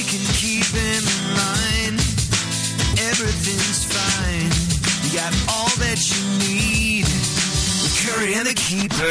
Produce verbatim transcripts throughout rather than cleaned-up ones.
can keep in line. Everything's fine. You got all that you need with Curry and the Keeper.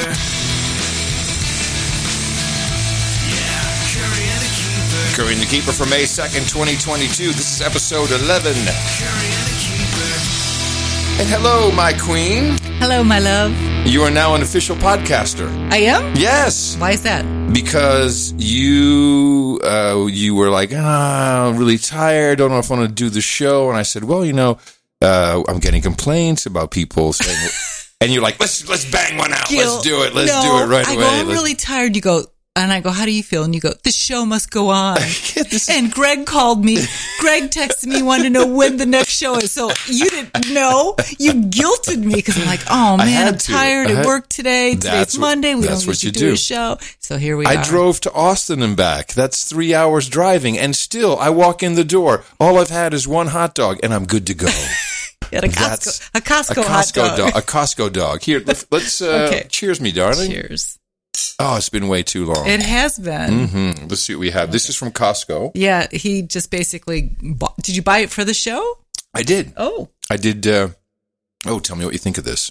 Yeah, Curry and the Keeper. Curry and the Keeper for May second, twenty twenty-two. This is episode eleven. Curry and the Keeper. And hello, my queen. Hello, my love. You are now an official podcaster. I am? Yes. Why is that? Because you uh, you were like, ah, I'm really tired. Don't know if I want to do the show. And I said, well, you know, uh, I'm getting complaints about people saying, and you're like, let's let's bang one out. Gil, let's do it. Let's no, do it right I away. go, I'm Let's- really tired. You go, and I go, how do you feel? And you go, the show must go on. Yeah, this is- And Greg called me. Greg texted me, wanted to know when the next show is. So you didn't know. You guilted me because I'm like, oh, man, had I'm to. tired I at had- work today. Today's That's what- Monday. We that's don't what get to you do do. a show. So here we I are. drove to Austin and back. That's three hours driving. And still, I walk in the door. All I've had is one hot dog, and I'm good to go. At a That's Costco, a Costco, a hot Costco dog. dog. A Costco dog. Here, let's, let's uh, Okay. cheers me, darling. Cheers. Oh, it's been way too long. It has been. Mm-hmm. Let's see what we have. This is from Costco. Yeah, he just basically bought. Did you buy it for the show? I did. Oh. I did. Uh, oh, tell me what you think of this.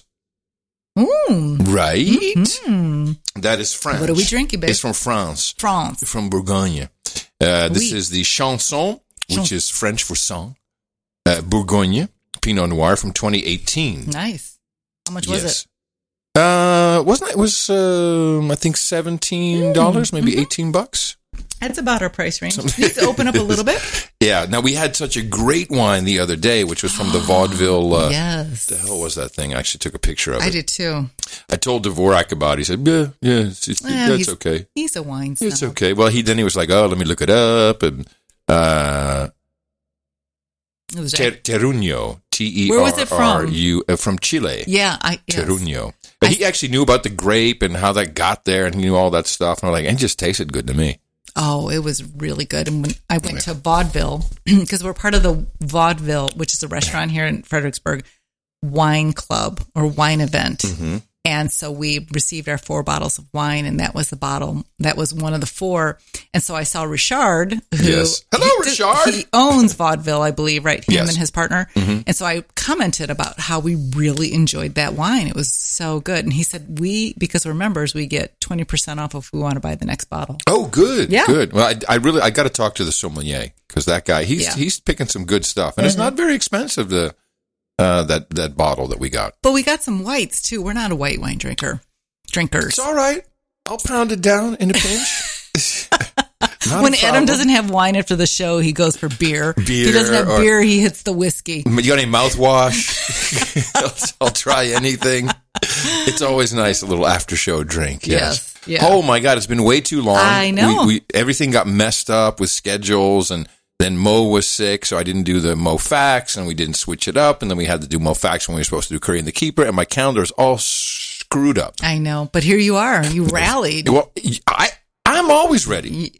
Mm. Right? Mm. That is French. What are we drinking, babe? It's from France. France. From Bourgogne. Uh, this Oui. is the Chanson, which Chanson. is French for song. Uh, Bourgogne Pinot Noir from twenty eighteen. Nice. How much was Yes. Uh, wasn't it? It was, um, I think seventeen dollars, maybe Mm-hmm. eighteen bucks. it? That's about our price range. Needs to open up a little bit. Yeah. Now, we had such a great wine the other day, which was from the vaudeville. Uh, Yes. The hell was that thing? I actually took a picture of it. I did too. I told Dvorak about it. He said, yeah, yeah, it's, it's, Well, that's he's- okay. He's a wine snob. It's okay. Well, he then he was like, oh, let me look it up. And uh, It was Ter- Terruño, T E Where was R it from? R U, uh, from Chile. Yeah, I yes. Terruño. But he actually knew about the grape and how that got there, and he knew all that stuff. And I'm like, and it just tasted good to me. Oh, it was really good. And when I went to Vaudeville, because we're part of the Vaudeville, which is a restaurant here in Fredericksburg, wine club or wine event. Mm-hmm. And so we received our four bottles of wine, and that was the bottle. That was one of the four. And so I saw Richard, who Yes. Hello, he, Richard. He owns Vaudeville, I believe, right? Him Yes. and his partner. Mm-hmm. And so I commented about how we really enjoyed that wine. It was so good. And he said, we, because we're members, we get twenty percent off if we want to buy the next bottle. Oh, good. Yeah. Good. Well, I, I really, I got to talk to the sommelier because that guy, he's, Yeah. he's picking some good stuff. And it's not very expensive, the, uh, that, that bottle that we got. But we got some whites too. We're not a white wine drinker. Drinkers. It's all right. I'll pound it down in a pinch. Not When a Adam problem. doesn't have wine after the show, he goes for beer. If he Beer doesn't have or- beer, he hits the whiskey. You got any mouthwash? I'll, I'll try anything. It's always nice, a little after show drink. Yes. Yes, yeah. Oh my God, it's been way too long. I know. We, we, everything got messed up with schedules, and then Mo was sick, so I didn't do the Mo Facts, and we didn't switch it up, and then we had to do Mo Facts when we were supposed to do Curry and the Keeper, and my calendar is all screwed up. I know, but here you are. You rallied. Well, I I'm always ready.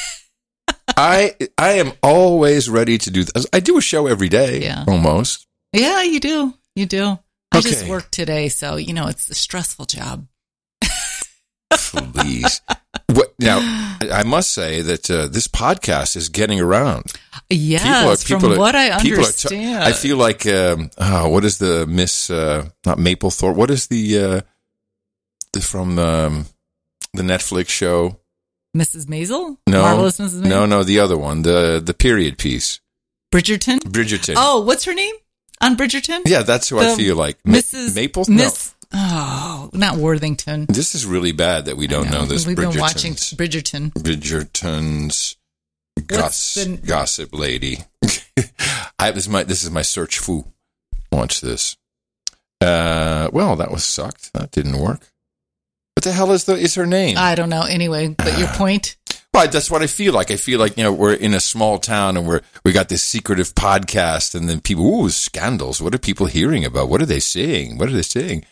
I I am always ready to do this. I do a show every day, Yeah. almost. Yeah, you do. You do. I Okay. just worked today, so, you know, it's a stressful job. Please. What, now, I must say that uh, this podcast is getting around. Yes, from are- what I people are understand. I feel like, um, oh, what is the Miss, uh, not Mapplethorpe, what is the, uh, the from um, the Netflix show? Missus Maisel? No, Marvelous Missus Maisel? no, no, the other one, the the period piece. Bridgerton? Bridgerton. Oh, what's her name on Bridgerton? Yeah, that's who I The feel like. Ma- Missus Maple? Miss, oh, not Worthington. No. This is really bad that we don't I know. this. We've been watching Bridgerton's- Bridgerton. Bridgerton's goss, the- gossip lady. I this is my this is my search foo. Watch this. Uh, well, that was sucked. That didn't work. What the hell is the is her name? I don't know. Anyway, but your point? Well, that's what I feel like. I feel like, you know, we're in a small town and we're we got this secretive podcast, and then people, ooh, scandals. What are people hearing about? What are they saying? What are they saying?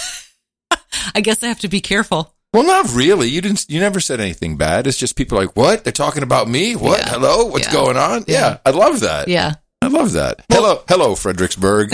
I guess I have to be careful. Well, not really. You didn't. You never said anything bad. It's just people are like, what? They're talking about me? What? Yeah. Hello? What's Yeah. going on? Yeah. Yeah. I love that. Yeah. I love that. Hello, hello, Fredericksburg.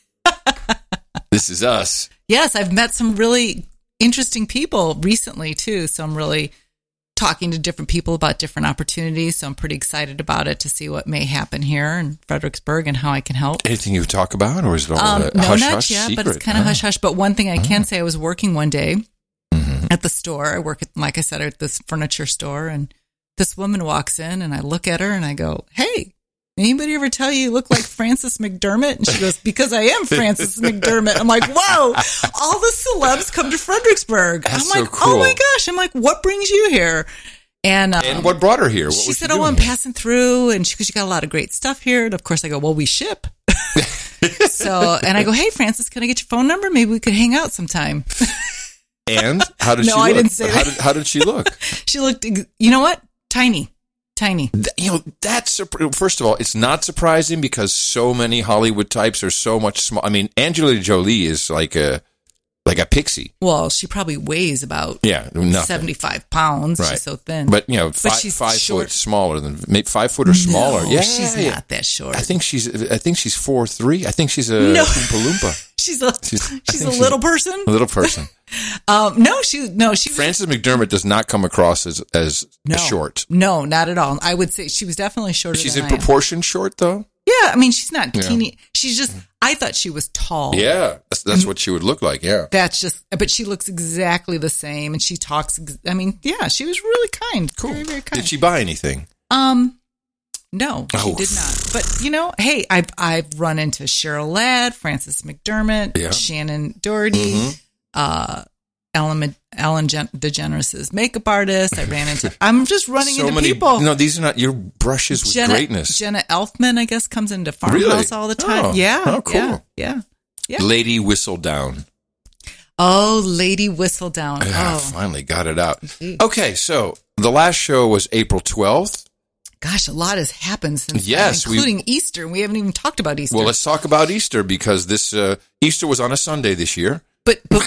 This is us. Yes, I've met some really interesting people recently too. So I'm really talking to different people about different opportunities. So I'm pretty excited about it to see what may happen here in Fredericksburg and how I can help. Anything you would talk about, or is it all Um, a no, hush not hush yet, secret? but it's kind of Oh. hush hush. But one thing I can say, I was working one day Mhm. at the store. I work at, like I said, at this furniture store, and this woman walks in, and I look at her and I go, "Hey, anybody ever tell you you look like Frances McDermott?" And she goes, "Because I am Frances McDermott." I'm like, "Whoa, all the celebs come to Fredericksburg." That's I'm like, so cool. "Oh my gosh." I'm like, "What brings you here?" And, um, And what brought her here? What she was said, she "Oh, I'm doing here? passing through," and she, cause she got a lot of great stuff here. And of course I go, "Well, we ship." So, and I go, "Hey, Frances, can I get your phone number? Maybe we could hang out sometime." And how did No, she look? I didn't say how that. Did, how did she look? She looked, ex- you know what? Tiny, tiny. Th- You know, that's surp- first of all, it's not surprising because so many Hollywood types are so much small. I mean, Angelina Jolie is like a like a pixie. Well, she probably weighs about Yeah, nothing. seventy-five pounds. Right. She's so thin. But you know, five, she's five short. foot smaller than maybe five foot or smaller. No, yeah, she's yeah. not that short. I think she's. I think she's four three. I think she's a No. Oompa Loompa. she's a She's- she's, I think a she's little person. A little person. Um, no, she no she was- Frances McDermott does not come across as as no short. No, not at all. I would say she was definitely shorter. She's than in I am. proportion short though. Yeah, I mean, she's not Yeah. teeny. She's just. I thought she was tall. Yeah, that's, that's what she would look like. Yeah. That's just. But she looks exactly the same, and she talks. ex- I mean, yeah, she was really kind. Cool. Very, very kind. Did she buy anything? Um, no, she Oh. did not. But you know, hey, I've I've run into Cheryl Ladd, Frances McDermott, Yeah. Shannon Doherty, Mhm. uh, Ellen Ellen Gen- DeGeneres' makeup artist. I ran into. I'm just running so into many people. No, these are not your brushes with Jenna, greatness. Jenna Elfman, I guess, comes into Farmhouse Really? all the time. Oh. Yeah. Oh, cool. Yeah. Yeah. Yeah. Lady Whistledown. Oh, Lady Whistledown. Ah, Oh, finally got it out. Gee. Okay, so the last show was April twelfth. gosh, a lot has happened since Yes, then, we- including Easter. We haven't even talked about Easter. Well, let's talk about Easter because this uh, Easter was on a Sunday this year. but, but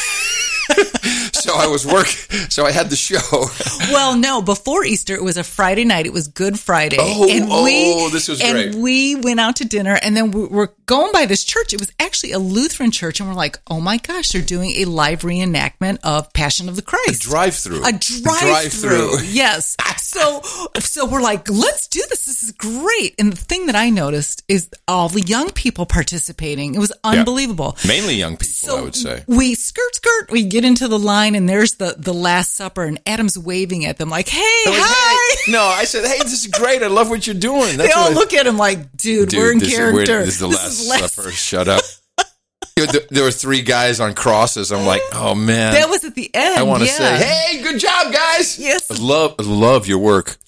So I was working. So I had the show. well, no, before Easter, it was a Friday night. It was Good Friday. Oh, and oh, this was and great. we went out to dinner, and then we we're going by this church. It was actually a Lutheran church, and we're like, oh my gosh, they're doing a live reenactment of Passion of the Christ. Drive-through. A drive-through. Yes. So, so we're like, let's do this. This is great. And the thing that I noticed is all the young people participating. It was unbelievable. Mainly young people, So I would say. we skirt, skirt, we get into the line, and there's the, the Last Supper, and Adam's waving at them like, hey, They're like, hi. "Hey." No, I said, hey, this is great. I love what you're doing. That's They all what I- look at him like, dude, Dude, we're in this is- we're- character. This is the This Last is Last- Supper. Shut up. You know, there, there were three guys on crosses. I'm like, oh man. That was at the end. I want to yeah. say, hey, good job, guys. Yes. I love, I love your work.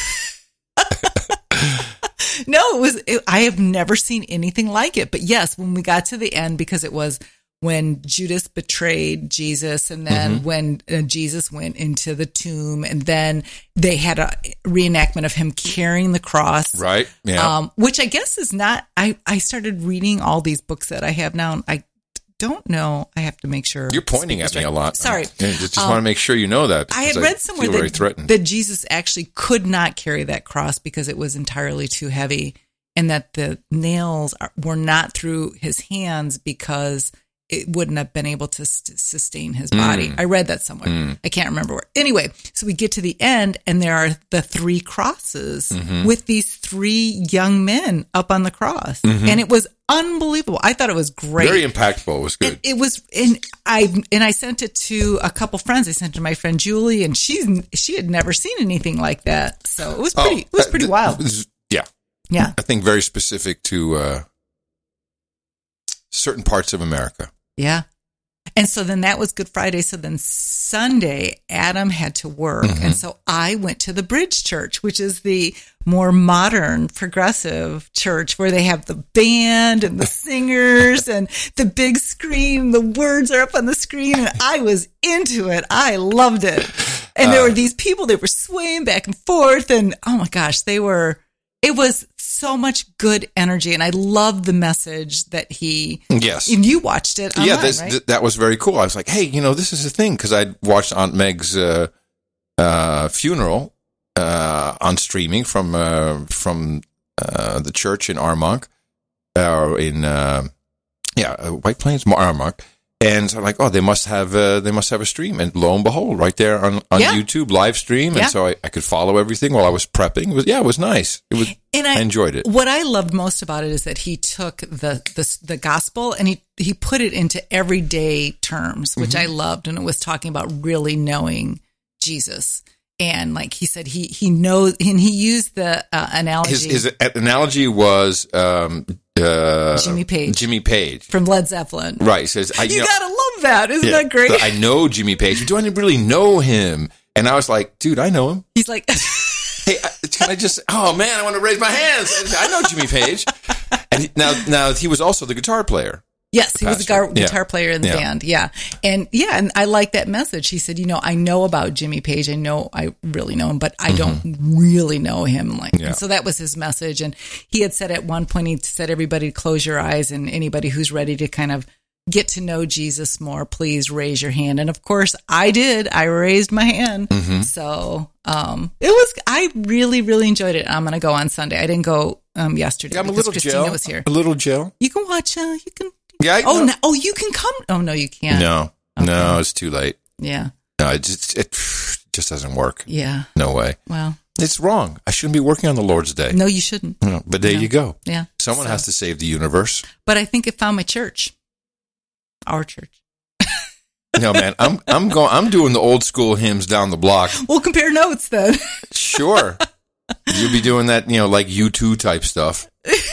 No, it was. It, I have never seen anything like it. But yes, when we got to the end, because it was when Judas betrayed Jesus, and then Mm-hmm. when uh, Jesus went into the tomb, and then they had a reenactment of him carrying the cross, Right? Yeah. um, which I guess is not. I I started reading all these books that I have now, and I don't know. I have to make sure You're pointing speak at this me a right. lot. Sorry. Yeah, just just Um, want to make sure you know that. I had because read somewhere feel very that, threatened. that Jesus actually could not carry that cross because it was entirely too heavy, and that the nails are, were not through his hands because it wouldn't have been able to st- sustain his body. I read that somewhere. I can't remember where. Anyway, so we get to the end, and there are the three crosses with these three young men up on the cross, and it was unbelievable. I thought it was great. Very impactful. It was good. And it was, and I and I sent it to a couple friends. I sent it to my friend Julie, and she's she had never seen anything like that. So it was pretty. Oh, it was uh, pretty th- wild. this is- Yeah. Yeah, I think very specific to uh, certain parts of America. yeah. And so then that was Good Friday. So then Sunday, Adam had to work, Mm-hmm. and so I went to the Bridge Church, which is the more modern, progressive church where they have the band and the singers and the big screen. The words are up on the screen, and I was into it. I loved it. And there Uh, were these people that were swaying back and forth, and oh my gosh, they were. It was so much good energy, and I loved the message that he. Yes. And you watched it online, yeah, this, right? th- that was very cool. I was like, hey, you know, this is the thing because I watched Aunt Meg's uh, uh, funeral uh, on streaming from uh, from uh, the church in Armonk, or in uh, yeah, uh, White Plains, Armonk, And so I'm like, oh, they must have uh, they must have a stream. And lo and behold, right there on, on Yeah. YouTube, live stream. And Yeah. so I, I could follow everything while I was prepping. It was, yeah, it was nice. It was. And I, I enjoyed it. What I loved most about it is that he took the the, the gospel and he, he put it into everyday terms, which Mm-hmm. I loved. And it was talking about really knowing Jesus. And like he said, he he knows, and he used the uh, analogy His, his analogy was um, uh, Jimmy Page. Jimmy Page. from Led Zeppelin. Right. He says, I, You know, gotta love that. Isn't yeah, that great? I know Jimmy Page. Do I really know him? And I was like, dude, I know him. He's like, Hey, I- can I just? Oh man, I want to raise my hands. I know Jimmy Page. And he, now, now he was also the guitar player. yes, he was a Pastor. gar- guitar Yeah. player in the Yeah. band. Yeah. And yeah, and I like that message. He said, you know, I know about Jimmy Page. I know, I really know him, but I don't really know him. Like, Mm-hmm. Yeah. and so that was his message. And he had said at one point, he said, everybody close your eyes, and anybody who's ready to kind of get to know Jesus more, please raise your hand. And of course I did. I raised my hand. Mm-hmm. So, um, it was, I really, really enjoyed it. I'm going to go on Sunday. I didn't go, um, yesterday I'm a because little Christina gel. was here. A little gel. You can watch, uh, you can, Yeah. I, oh, no, no, oh, you can come. Oh, no, you can't. no, no, it's too late. Yeah. No, it just it just doesn't work. Yeah. No way. Well, It's wrong. I shouldn't be working on the Lord's Day. no, you shouldn't. No, but there No. you go. Yeah. Someone So- has to save the universe. But I think it found my church. Our church. No, man, I'm I'm going. I'm doing the old school hymns down the block. We'll compare notes then. Sure, you'll be doing that. You know, like U two type stuff.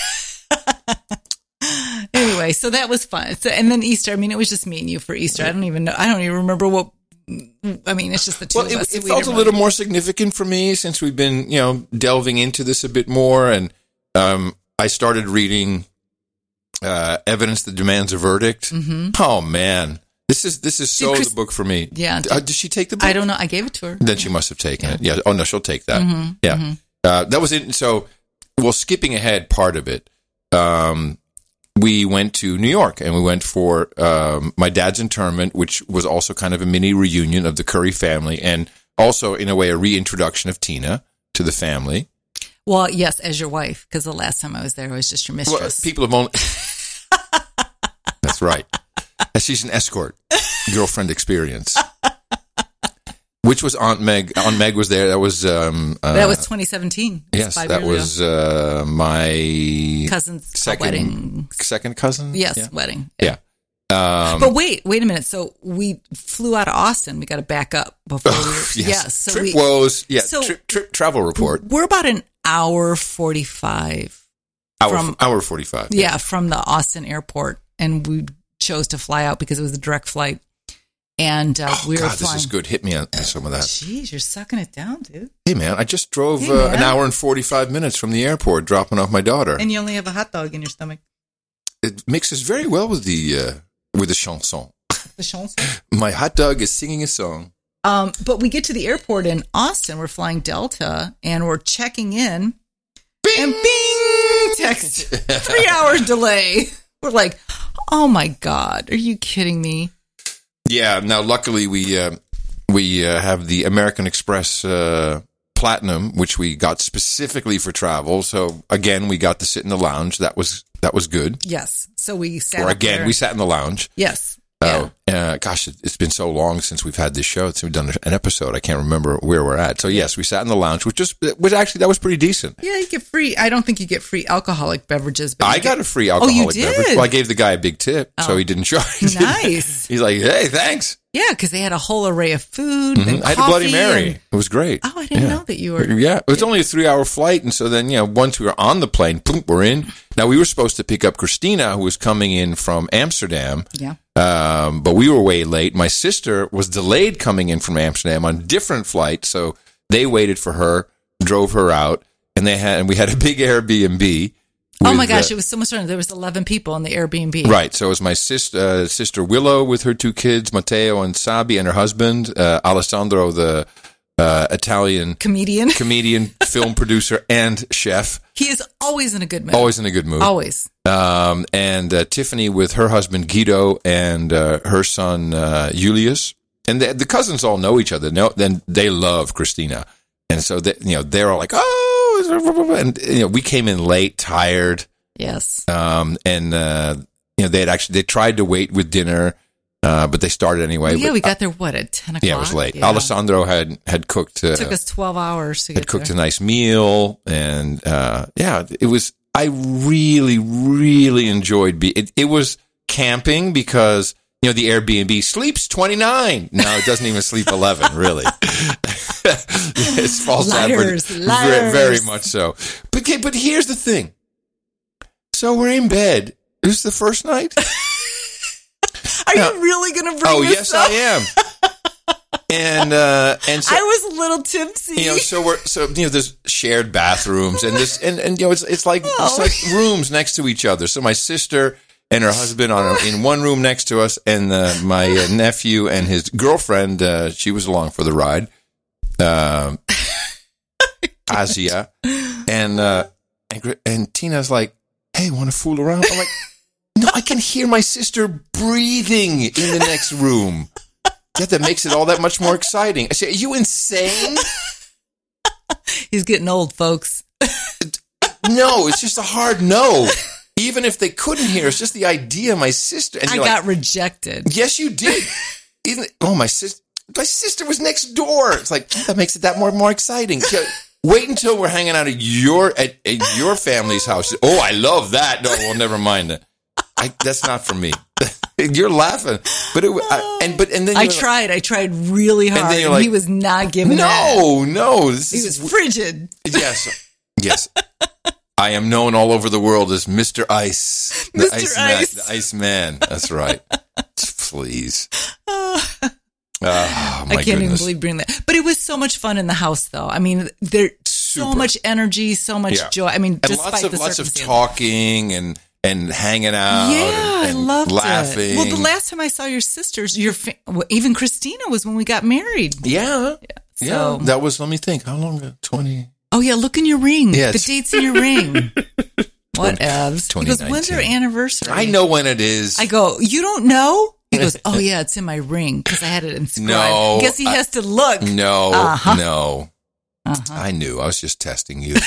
Anyway, so that was fun. So, and then Easter, I mean, it was just me and you for Easter. I don't even know. I don't even remember what, I mean, it's just the two Well, of it, us. so it we felt a didn't little really- more significant for me since we've been, you know, delving into this a bit more, and um, I started reading uh, Evidence That Demands a Verdict. Mhm. Oh man, this is this is so Chris- the book for me. Yeah. Uh, did she take the book? I don't know. I gave it to her. Then she must have taken it. Yeah. Oh no, she'll take that. Mhm, Yeah. mhm. Uh, that was it. So, well, skipping ahead part of it, um, we went to New York and we went for um, my dad's interment, which was also kind of a mini reunion of the Curry family, and also in a way a reintroduction of Tina to the family. Well, yes, as your wife, because the last time I was there, I was just your Well, mistress. people have only. That's right. She's an escort, girlfriend experience. Which was Aunt Meg? Aunt Meg was there. That was um, uh, that was twenty seventeen. It yes. five That years was uh, my ago. cousin's second wedding. second cousin. Yes, Yeah. wedding. Yeah. Um, But wait, wait a minute. So we flew out of Austin. We got to back up before we. yes. Yes. So trip we, woes. Yeah. so- trip, trip travel report. we're about an hour forty-five. Hour from- hour forty five. Yeah, from the Austin airport, and we chose to fly out because it was a direct flight. And uh, Oh we were God, flying. this is good. Hit me on some of that. Jeez, you're sucking it down, dude. Hey man, I just drove Hey, uh, man. an hour and forty five minutes from the airport, dropping off my daughter. And you only have a hot dog in your stomach. It mixes very well with the uh, with the chanson. The chanson. My hot dog is singing a song. Um, but we get to the airport in Austin. We're flying Delta, and we're checking in. And bing, text, three hour delay. We're like, oh my God, are you kidding me? Yeah. Now, luckily, we uh, we uh, have the American Express uh, Platinum, which we got specifically for travel. So again, we got to sit in the lounge. That was that was good. Yes. So we sat Or up again, there. we sat in the lounge. Yes. Oh, uh, gosh, it, it's been so long since we've had this show. Since we've done an episode, I can't remember where we're at. So yes, we sat in the lounge, which just which actually that was pretty decent. Yeah, you get free. I don't think you get free alcoholic beverages. But I you got get, a free alcoholic Oh, you did? beverage. Well, I gave the guy a big tip, so Oh. he didn't charge. Nice. He's like, "Hey, thanks." Yeah, because they had a whole array of food. And I had a Bloody coffee Mary. and- It was great. oh, I didn't Yeah. know that you were. Yeah, it was only a three-hour flight, and so then, you know, once we were on the plane, boom, we're in. Now we were supposed to pick up Christina, who was coming in from Amsterdam, Yeah. um, but we were way late. My sister was delayed coming in from Amsterdam on a different flight, so they waited for her, drove her out, and they had and we had a big Airbnb. Oh my with, gosh, uh, it was so much fun. There was eleven people in the Airbnb. Right. So it was my sister, uh, sister Willow with her two kids, Matteo and Sabi, and her husband, uh, Alessandro, the uh, Italian Comedian. comedian, film producer, and chef. He is always in a good mood. Always in a good mood. Always. Um, and uh, Tiffany with her husband Guido and uh, her son uh, Julius. And the, the cousins all know each other. No, then they love Christina. And so, they, you know, they're all like, oh, and, you know, we came in late, tired. Yes. Um, and, uh, you know, they had actually, they tried to wait with dinner. Uh, but they started anyway. Well, yeah, but, we got there, what, at ten o'clock? Yeah, it was late. Yeah. Alessandro had, had cooked. Uh, It took us twelve hours to get had cooked there. a nice meal. And, uh, yeah, it was, I really, really enjoyed be it, it was camping because, you know, the Airbnb sleeps twenty-nine. No, it doesn't even sleep eleven, really. It falls Liars, down liars. very much so. But, okay, but here's the thing. So we're in bed. This is the first night. Are Now- you really going to bring Oh, this yes, up? I am. And, uh, and so. I was a little tipsy. You know, so we're so you know, there's shared bathrooms and this and, and you know, it's it's like Oh. it's like rooms next to each other. So my sister and her husband on in one room next to us, and uh, my uh, nephew and his girlfriend, uh, she was along for the ride, uh, Asia, and uh, and Gr- and Tina's like, "Hey, want to fool around?" I'm like, "No, I can hear my sister breathing in the next room." Yeah, that makes it all that much more exciting. I say, "Are you insane?" He's getting old, folks. No, it's just a hard no. Even if they couldn't hear, it's just the idea of my sister. And I you're got like, rejected. yes, you did. Even, oh, my sister, my sister was next door. It's like, that makes it that more, more exciting. So, wait until we're hanging out at your, at, at your family's house. Oh, I love that. No, well, never mind that. I, that's not for me. You're laughing, but it, I, and, but, and then I you're tried. I tried really hard. then And you're like, he was not giving it. no, no, this He is, was frigid. yes, yes. I am known all over the world as Mister Ice. The Mister Ice Man. Ice. The Ice Man. That's right. Please. Oh, my I can't goodness. even believe bringing that. But it was so much fun in the house, though. I mean, there's so Super. much energy, so much Yeah. joy. I mean, And despite lots of the lots of circumstances. talking and and hanging out. Yeah, and, and I loved laughing. it. Well, the last time I saw your sisters, your fa- well, even Christina was when we got married. yeah, So, yeah. That was. Let me think. How long ago? Twenty. oh yeah, look in your ring. Yeah, the it's- date's in your ring. What evs? He goes, when's our twenty nineteen. anniversary? I know when it is. I go, you don't know? He goes, oh yeah, it's in my ring because I had it inscribed. No, Guess he I- has to look. no, Uh-huh. no. Uh-huh. I knew. I was just testing you.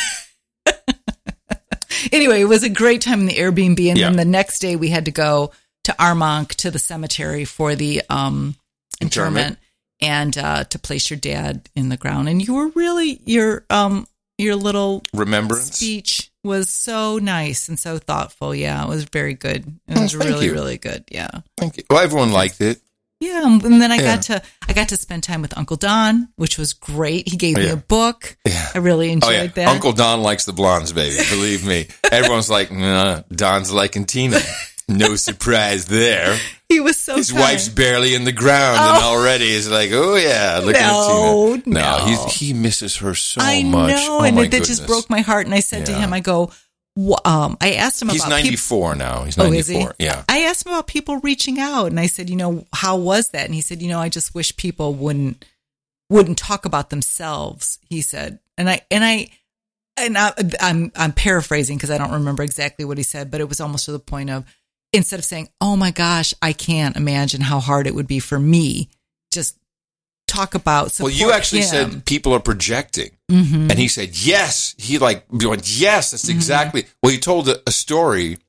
Anyway, it was a great time in the Airbnb, and Yeah. then the next day we had to go to Armonk to the cemetery for the um, interment, Interment. and uh, to place your dad in the ground. And you were really your um your little Remembrance. speech was so nice and so thoughtful. Yeah, it was very good. It Oh, was thank really you. really good. Yeah. Thank you. Well, everyone liked it. Yeah, and then I Yeah. got to I got to spend time with Uncle Don, which was great. He gave me Yeah. a book. Yeah. I really enjoyed Oh yeah, that. Uncle Don likes the blondes, baby. Believe me. Everyone's like, nah, Don's liking Tina. No surprise there. he was so His kind. wife's barely in the ground, and already is like, oh yeah, look No, at Tina. No, no. he's, he misses her so I much. know, Oh, and my it, that just goodness. broke my heart. And I said to Yeah. him, I go, wh- um, I asked him He's about people. ninety-four now. He's Oh, is he? ninety-four. Yeah. I asked him about people reaching out, and I said, you know, how was that? And he said, you know, I just wish people wouldn't wouldn't talk about themselves. He said, and I and I and I, I'm I'm paraphrasing because I don't remember exactly what he said, but it was almost to the point of instead of saying, "Oh my gosh, I can't imagine how hard it would be for me," just talk about. Well, Support you actually him. said people are projecting. Mhm. And he said, yes. He like went, yes, that's exactly. Well, he told a, a story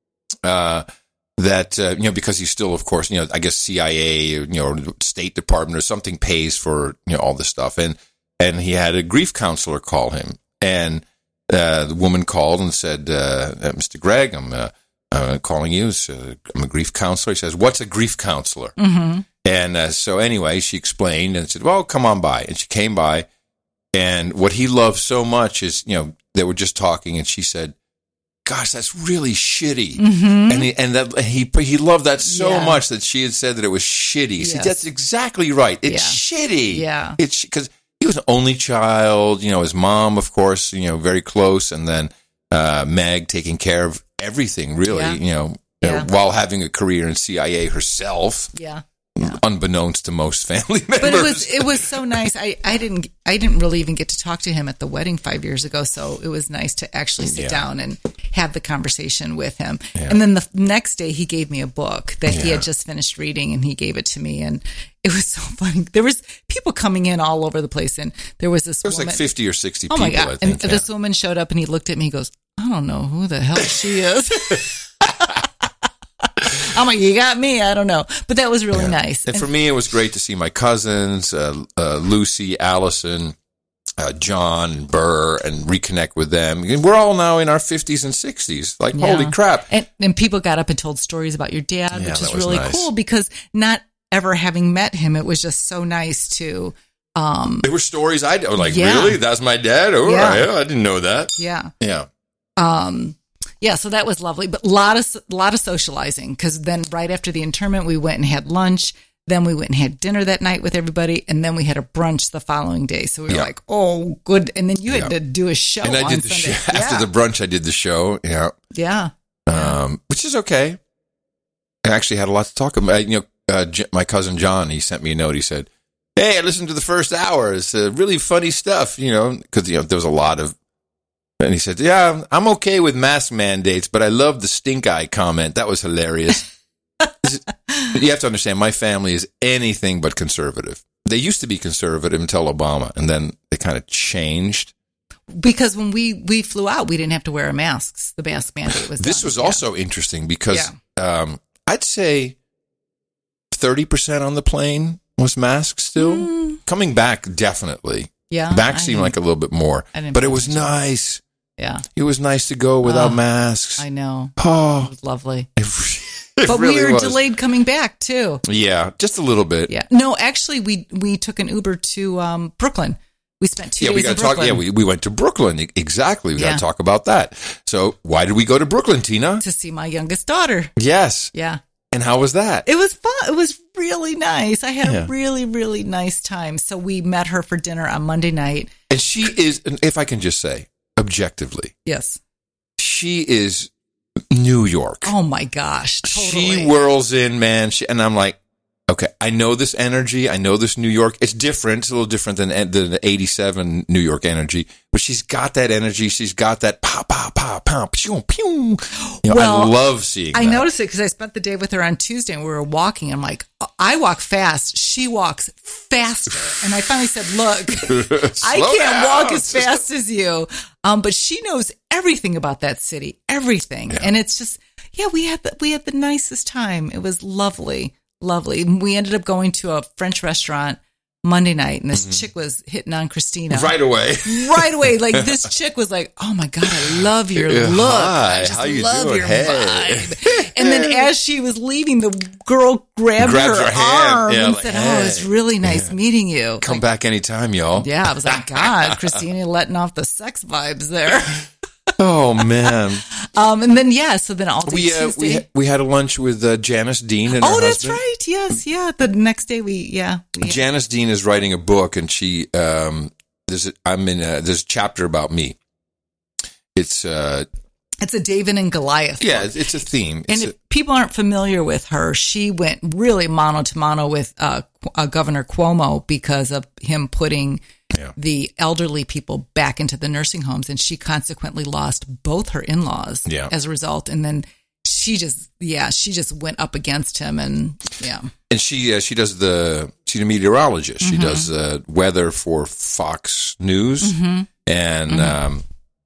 uh, that, uh, you know, because he's still, of course, you know, I guess C I A, you know, State Department or something pays for, you know, all this stuff. And, and he had a grief counselor call him. And uh, the woman called and said, uh, Mister Gregg, I'm uh, uh, calling you. So I'm a grief counselor. He says, what's a grief counselor? Mm-hmm. And uh, so anyway, she explained and said, well, come on by. And she came by. And what he loved so much is, you know, they were just talking and she said, gosh, that's really shitty. Mm-hmm. And he, and that, he, he loved that so Yeah. much that she had said that it was shitty. See, Yes. that's exactly right. It's Yeah. shitty. Yeah. It's because he was an only child, you know, his mom, of course, you know, very close. And then, uh, Meg taking care of everything really, Yeah. you know, Yeah. uh, while having a career in C I A herself. Yeah. Unbeknownst to most family members. But it was it was so nice. I, I didn't I didn't really even get to talk to him at the wedding five years ago. So it was nice to actually sit Yeah. down and have the conversation with him. Yeah. And then the next day he gave me a book that he Yeah. had just finished reading and he gave it to me. And it was so funny. There was people coming in all over the place. And there was this There was woman. like fifty or sixty oh people, my God. I think. and this woman showed up and he looked at me. He goes, I don't know who the hell she is. I'm like, you got me. I don't know. But that was really Yeah. nice. And for me, it was great to see my cousins, uh, uh, Lucy, Allison, uh, John, Burr, and reconnect with them. And we're all now in our fifties and sixties. Like, Yeah. holy crap. And, and people got up and told stories about your dad, Yeah, which that is was really nice. cool because not ever having met him, it was just so nice to, um, There were stories I was like, Yeah. really? That's my dad? Oh, Yeah. yeah, I didn't know that. yeah. Yeah. Um, yeah, so that was lovely, but a lot of, a lot of socializing because then right after the internment, we went and had lunch. Then we went and had dinner that night with everybody. And then we had a brunch the following day. So we were Yeah. like, oh, good. And then you had Yeah. to do a show And I on did the Sunday. show. Yeah. After the brunch, I did the show. Yeah. yeah. Um, which is okay. I actually had a lot to talk about. You know, uh, J- my cousin John, he sent me a note. He said, "Hey, I listened to the first hour. It's uh, really funny stuff." You know, because you know there was a lot of. And he said, "Yeah, I'm okay with mask mandates, but I love the stink eye comment. That was hilarious." You have to understand, my family is anything but conservative. They used to be conservative until Obama, and then they kind of changed. Because when we, we flew out, we didn't have to wear masks. The mask mandate was This done. was Yeah. also interesting because um, I'd say thirty percent on the plane was masks still. Mm. Coming back, definitely. Yeah. Back I seemed know. like a little bit more. I didn't But it pay was attention. nice. Yeah. It was nice to go without Oh, masks. I know. It Oh, was lovely. it, it But really we were was. delayed coming back too. Yeah, just a little bit. Yeah. No, actually, we we took an Uber to um, Brooklyn. We spent two Yeah, we days got in to talk. Brooklyn Yeah, we, we went to Brooklyn. E- Exactly. We got Yeah. to talk about that. So, why did we go to Brooklyn, Tina? to see my youngest daughter. Yes. Yeah. And how was that? It was fun. It was really nice. I had Yeah. a really, really nice time. So we met her for dinner on Monday night. And she is, and if I can just say, objectively, Yes. she is New York. Oh my gosh. Totally. She whirls in, man. She, and I'm like, okay, I know this energy. I know this New York. It's different. It's a little different than the, the eighty-seven New York energy, but she's got that energy. She's got that pow, pow, pow, pow, pew, pew. You know, Well, I love seeing I that. noticed it because I spent the day with her on Tuesday and we were walking. I'm like, I walk fast. She walks faster. And I finally said, look, I Slow can't down. walk as fast as you. Um, but she knows everything about that city, everything. Yeah. And it's just, yeah, we had the, we had the nicest time. It was lovely, lovely. We ended up going to a French restaurant Monday night and this chick was hitting on Christina. Right away. Right away. Like this chick was like, oh my God, I love your Yeah, look. hi, I just how you love doing? your Hey. vibe. And then as she was leaving, the girl grabbed Grabs her, her hand. arm Yeah, and like, said, hey. oh, it's really nice meeting you. Come Like, back anytime, y'all. yeah, I was like, God, Christina letting off the sex vibes there. Oh, man. Um, and then, yeah, so then all day we, uh, Tuesday. we, we had a lunch with uh, Janice Dean and her oh, that's husband. right. Yes. Yeah. The next day we, yeah. We, Janice Dean is writing a book, and she um, there's a, I'm in a, there's a chapter about me. It's uh, it's a David and Goliath. yeah, book. it's, it's a theme. And It's if people aren't familiar with her, she went really mano to mano with uh, uh, Governor Cuomo because of him putting Yeah. the elderly people back into the nursing homes. And she consequently lost both her in-laws Yeah. as a result. And then she just, yeah, she just went up against him. And yeah. and she uh, she does the she's a meteorologist. Mm-hmm. She does uh, weather for Fox News, Mm-hmm. and um,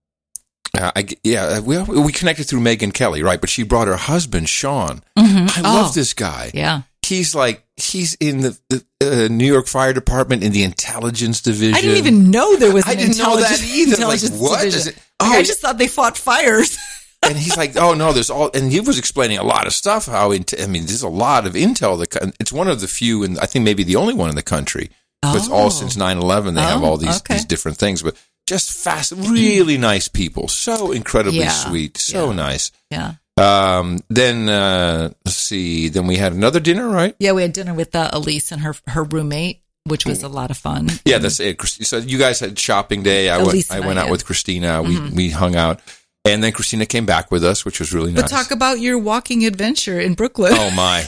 uh, I yeah we we connected through Megyn Kelly, right? But she brought her husband Sean. I love Oh. this guy. Yeah. He's like he's in the, the uh, New York Fire Department in the intelligence division. I didn't even know there was I an didn't know that intelligence- either. Like, intelligence what is division. it? Like, Oh, I just thought they fought fires. and he's like, oh no, there's all, and he was explaining a lot of stuff. How, int- I mean, there's a lot of intel. That it's one of the few, and I think maybe the only one in the country. But it's all Oh. since nine eleven. They have Oh, all these okay. these different things, but just fast, really nice people, so incredibly Yeah. sweet, so Yeah. nice. Yeah. Um, then uh, let's see. Then we had another dinner, right? Yeah, we had dinner with uh, Elise and her her roommate, which was a lot of fun. Yeah, that's it. Christi- So you guys had shopping day. I Elise went. I and I went out had. with Christina. We we hung out, and then Christina came back with us, which was really But nice. talk about your walking adventure in Brooklyn. Oh my.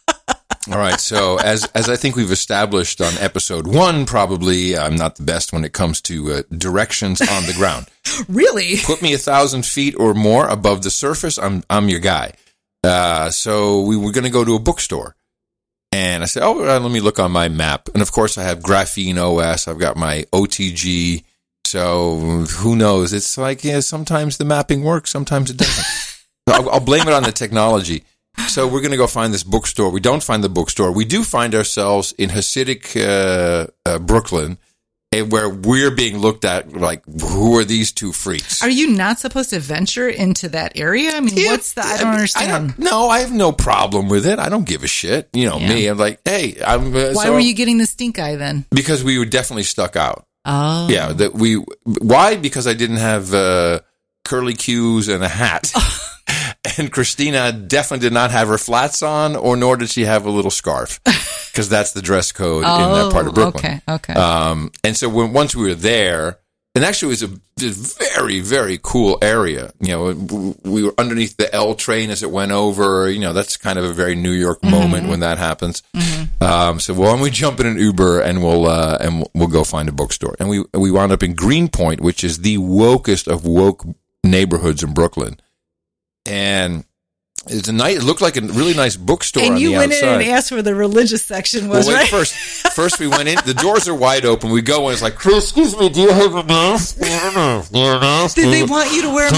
All right. So as as I think we've established on episode one, probably I'm not the best when it comes to uh, directions on the ground. Really? Put me a thousand feet or more above the surface, I'm I'm your guy. Uh, so we were going to go to a bookstore, and I said, "Oh, uh, let me look on my map." And of course, I have Graphene O S. I've got my O T G. So who knows? It's like yeah, sometimes the mapping works, sometimes it doesn't. So I'll, I'll blame it on the technology. So we're going to go find this bookstore. We don't find the bookstore. We do find ourselves in Hasidic uh, uh, Brooklyn, and where we're being looked at like, who are these two freaks? Are you not supposed to venture into that area? I mean, Yeah, what's the? I don't I mean, understand. I don't, no, I have no problem with it. I don't give a shit. You know Yeah. me. I'm like, hey, I'm. Uh, Why so- were you getting the stink eye then? Because we were definitely stuck out. Oh, Yeah, that we. Why? Because I didn't have uh, curly cues and a hat. And Christina definitely did not have her flats on, or nor did she have a little scarf, because that's the dress code in that part of Brooklyn. Okay, okay. Um, and so when once we were there, and actually it was a, a very, very cool area. You know, we were underneath the L train as it went over. You know, that's kind of a very New York moment Mm-hmm. when that happens. Mm-hmm. Um, so why don't we jump in an Uber and we'll uh, and we'll go find a bookstore. And we we wound up in Greenpoint, which is the wokest of woke neighborhoods in Brooklyn. And it's a nice. It looked like a really nice bookstore and on you the went outside. in and asked where the religious section was, Well, wait, right? first, first we went in. The doors are wide open. We go in. It's like, excuse me, do you have a mask? Did they want you to wear a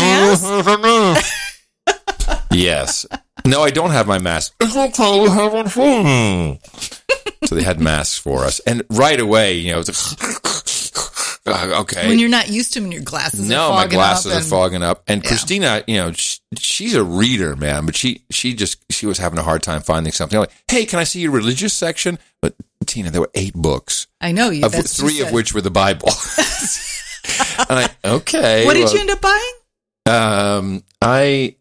mask? Yes. No, I don't have my mask. It's okay, you have one for So they had masks for us, and right away, you know, it's like, okay. When you're not used to them, and your glasses No, are my fogging glasses up are and- fogging up. And Yeah. Christina, you know, she, she's a reader, man, but she she just she was having a hard time finding something. I'm like, hey, can I see your religious section? But Tina, there were eight books, I know you. of that's what you three of said. which were the Bible. And I okay. What did well, you end up buying? Um, I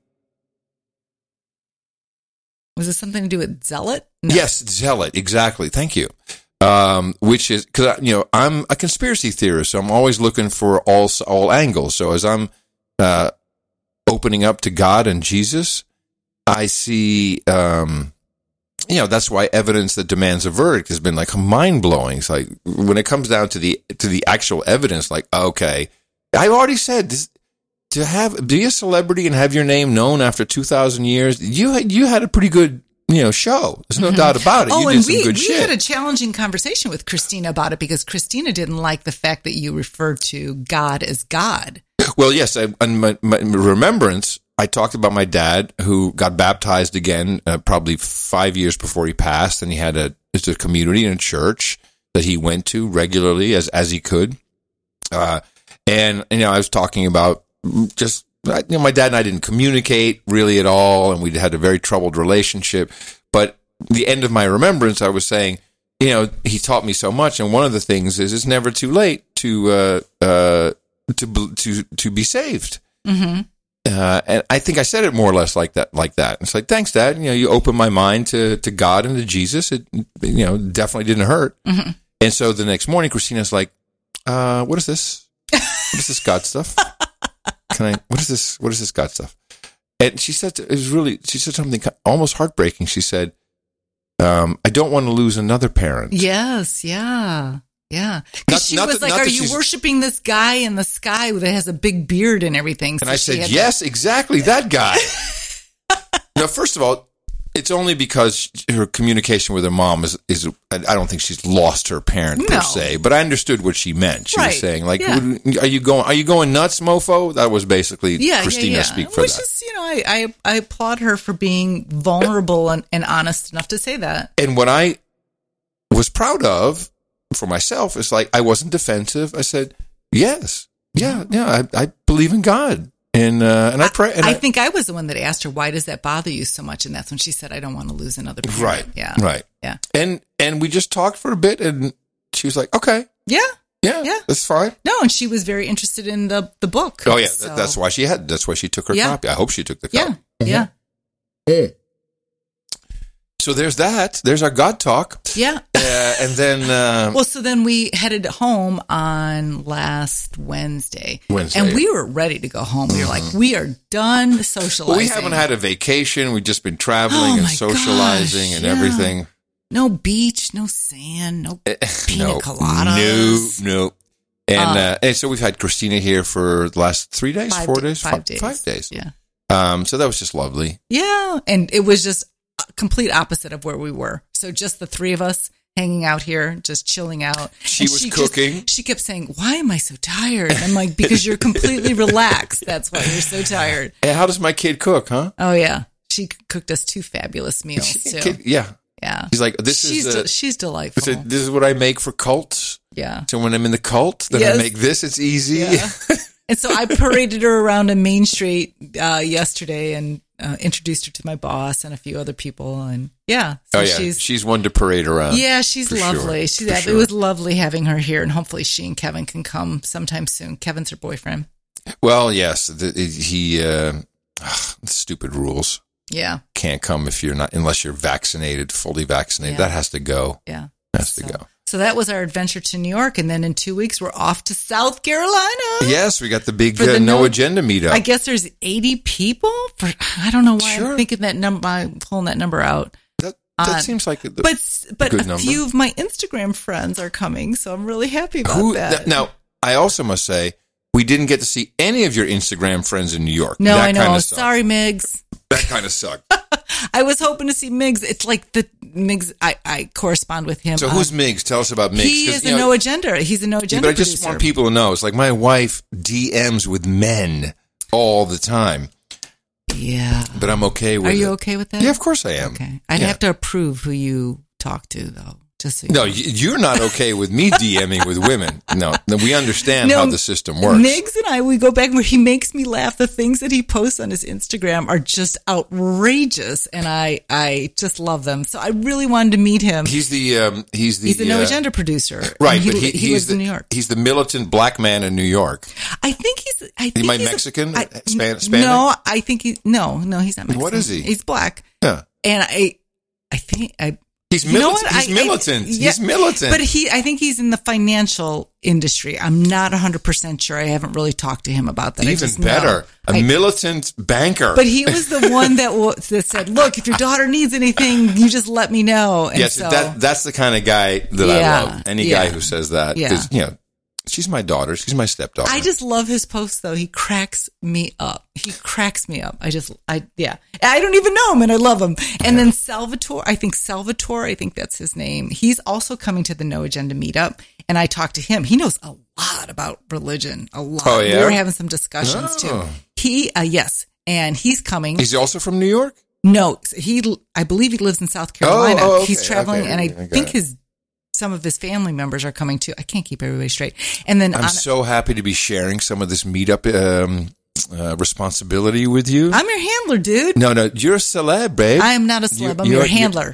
Was it something to do with Zealot? No. yes, Zealot, exactly. Thank you. Um, which is because you know I'm a conspiracy theorist, so I'm always looking for all all angles. So as I'm uh, opening up to God and Jesus, I see, um, you know, that's why evidence that demands a verdict has been like mind blowing. It's like when it comes down to the to the actual evidence, like okay, I already said this. To have be a celebrity and have your name known after two thousand years, you had, you had a pretty good you know show. There's no doubt about it. Oh, you and did some we, good we shit. had a challenging conversation with Christina about it because Christina didn't like the fact that you referred to God as God. Well, yes, I, in my, my remembrance, I talked about my dad who got baptized again uh, probably five years before he passed, and he had a it's a community and a church that he went to regularly as as he could. Uh, and you know, I was talking about just you know, my dad and I didn't communicate really at all, and we had a very troubled relationship. But the end of my remembrance, I was saying, you know, he taught me so much, and one of the things is it's never too late to uh, uh, to to to be saved. Mm-hmm. Uh, and I think I said it more or less like that. Like that. It's like, thanks, Dad. You know, you opened my mind to to God and to Jesus. It you know definitely didn't hurt. Mm-hmm. And so the next morning, Christina's like, uh, "What is this? What is this God stuff? Can I? What is this? What is this God stuff?" And she said, "It was really." She said something almost heartbreaking. She said, um, "I don't want to lose another parent." Yes, yeah. Yeah. Not- Because she not was that- like, not are that you she's- worshiping this guy in the sky that has a big beard and everything? And So I she said, had to- yes, exactly, that guy. Now, first of all, it's only because her communication with her mom is, is I don't think she's lost her parent per No. se, but I understood what she meant. She Right. was saying, like, Yeah. "What- are you going, are you going nuts, mofo?" That was basically yeah, Christina yeah, yeah. speak for Which that. is, you know, I, I, I applaud her for being vulnerable and, and honest enough to say that. And what I was proud of for myself is like, I wasn't defensive. I said, yes, yeah, yeah, I, I believe in God. And, uh, and I pray. And I, I, think I was the one that asked her, why does that bother you so much? And that's when she said, I don't want to lose another parent. right, Yeah. right. Yeah. And, and we just talked for a bit, and she was like, okay, Yeah. yeah, Yeah. that's fine. No, and she was very interested in the, the book. Oh yeah, So- that, that's why she had. That's why she took her Yeah. copy. I hope she took the Yeah. copy. Yeah. So there's that. There's our God talk, Yeah. uh, and then uh, Well, so then we headed home on last Wednesday. Wednesday. And we were ready to go home. We were like, we are done socializing. well, we haven't had a vacation. We've just been traveling Oh, and my socializing gosh, and yeah. everything. No beach, no sand, no pina no, coladas. no, no. And, Uh, uh, and so we've had Christina here for the last three days, Five four da- days, five Fi- days. five days. Yeah. Um, so that was just lovely. Yeah. And it was just a complete opposite of where we were. So just the three of us hanging out here, just chilling out. She And was just- cooking. she kept saying, why am I so tired? And I'm like, because you're completely relaxed. That's why you're so tired. And how does my kid cook, huh? Oh, yeah. she cooked us two fabulous meals too. Yeah. Yeah. He's like, this she's is, a, de- she's delightful. this is- this is what I make for cults. Yeah. So when I'm in the cult, then Yes. I make this. It's easy. Yeah. And so I paraded her around on Main Street uh, yesterday and uh, introduced her to my boss and a few other people. And yeah, so oh yeah, she's she's one to parade around. yeah, she's For lovely. sure. She's For it sure. was lovely having her here, and hopefully she and Kevin can come sometime soon. Kevin's her boyfriend. Well, yes, the, he uh, ugh, stupid rules. Yeah, Can't come if you're not, unless you're vaccinated, fully vaccinated. Yeah. That has to go. yeah. Has So, to go. so that was our adventure to New York, and then in two weeks we're off to South Carolina. Yes, we got the big For the uh, no, no- agenda meetup. I guess there's eighty people. For I don't know why Sure. I'm thinking that number. I'm pulling that number out. that that uh, seems like the, But but good a number. few of my Instagram friends are coming, so I'm really happy about who. that. th- now, I also must say we didn't get to see any of your Instagram friends in New York. no, that I know. Kinda sucked. Sorry, Migs. That kind of sucked. I was hoping to see Migs. It's like the Migs. I, I correspond with him. So on- who's Migs? Tell us about Migs. He 'cause, is you a know, no agenda. He's a no yeah, agenda but I just producer. want people to know. It's like my wife D Ms with men all the time, Yeah. but I'm okay with Are it. you okay with that? Yeah, of course I am. Okay. I'd Yeah. have to approve who you talk to, though. Just so you No, know. y- you're not okay with me DMing with women. No, no, we understand No, how the system works. Migs and I, we go back where he makes me laugh. The things that he posts on his Instagram are just outrageous, and I, I just love them. So I really wanted to meet him. He's the um, he's the He's a no uh, agenda producer, right, and he, but he, he he's lives the, in New York. He's the militant black man in New York. I think he's. I think Am I he's a- Mexican? I- Span- Hispanic? No, I think he. No, no, he's not Mexican. What is he? He's black, Yeah, and I, I think I. he's You know militant. what? He's I- I- militant. yeah, he's militant. But he, I think he's in the financial industry. I'm not one hundred percent sure. I haven't really talked to him about that. I Even just know. better, a I- militant banker. But he was the one that, w- that said, "Look, if your daughter needs anything, you just let me know." And yes, so, that that's the kind of guy that Yeah, I love. Any yeah. guy who says that, Yeah. because you know, she's my daughter. She's my stepdaughter. I just love his posts, though. He cracks me up. He cracks me up. I just, I, yeah. I don't even know him, and I love him. And then Salvatore, I think Salvatore, I think that's his name. He's also coming to the No Agenda meetup, and I talked to him. He knows a lot about religion, a lot. Oh, yeah? We were having some discussions, Oh. too. He, uh, yes, and he's coming. He's also from New York. No, he, I believe he lives in South Carolina. Oh, oh, okay, He's traveling, okay, and I I got think it. his, some of his family members are coming too. I can't keep everybody straight. And then I'm on, so happy to be sharing some of this meetup um, uh, responsibility with you. I'm your handler, dude. no, no, you're a celeb, babe. I am not a celeb. You- I'm you're- your you're- handler.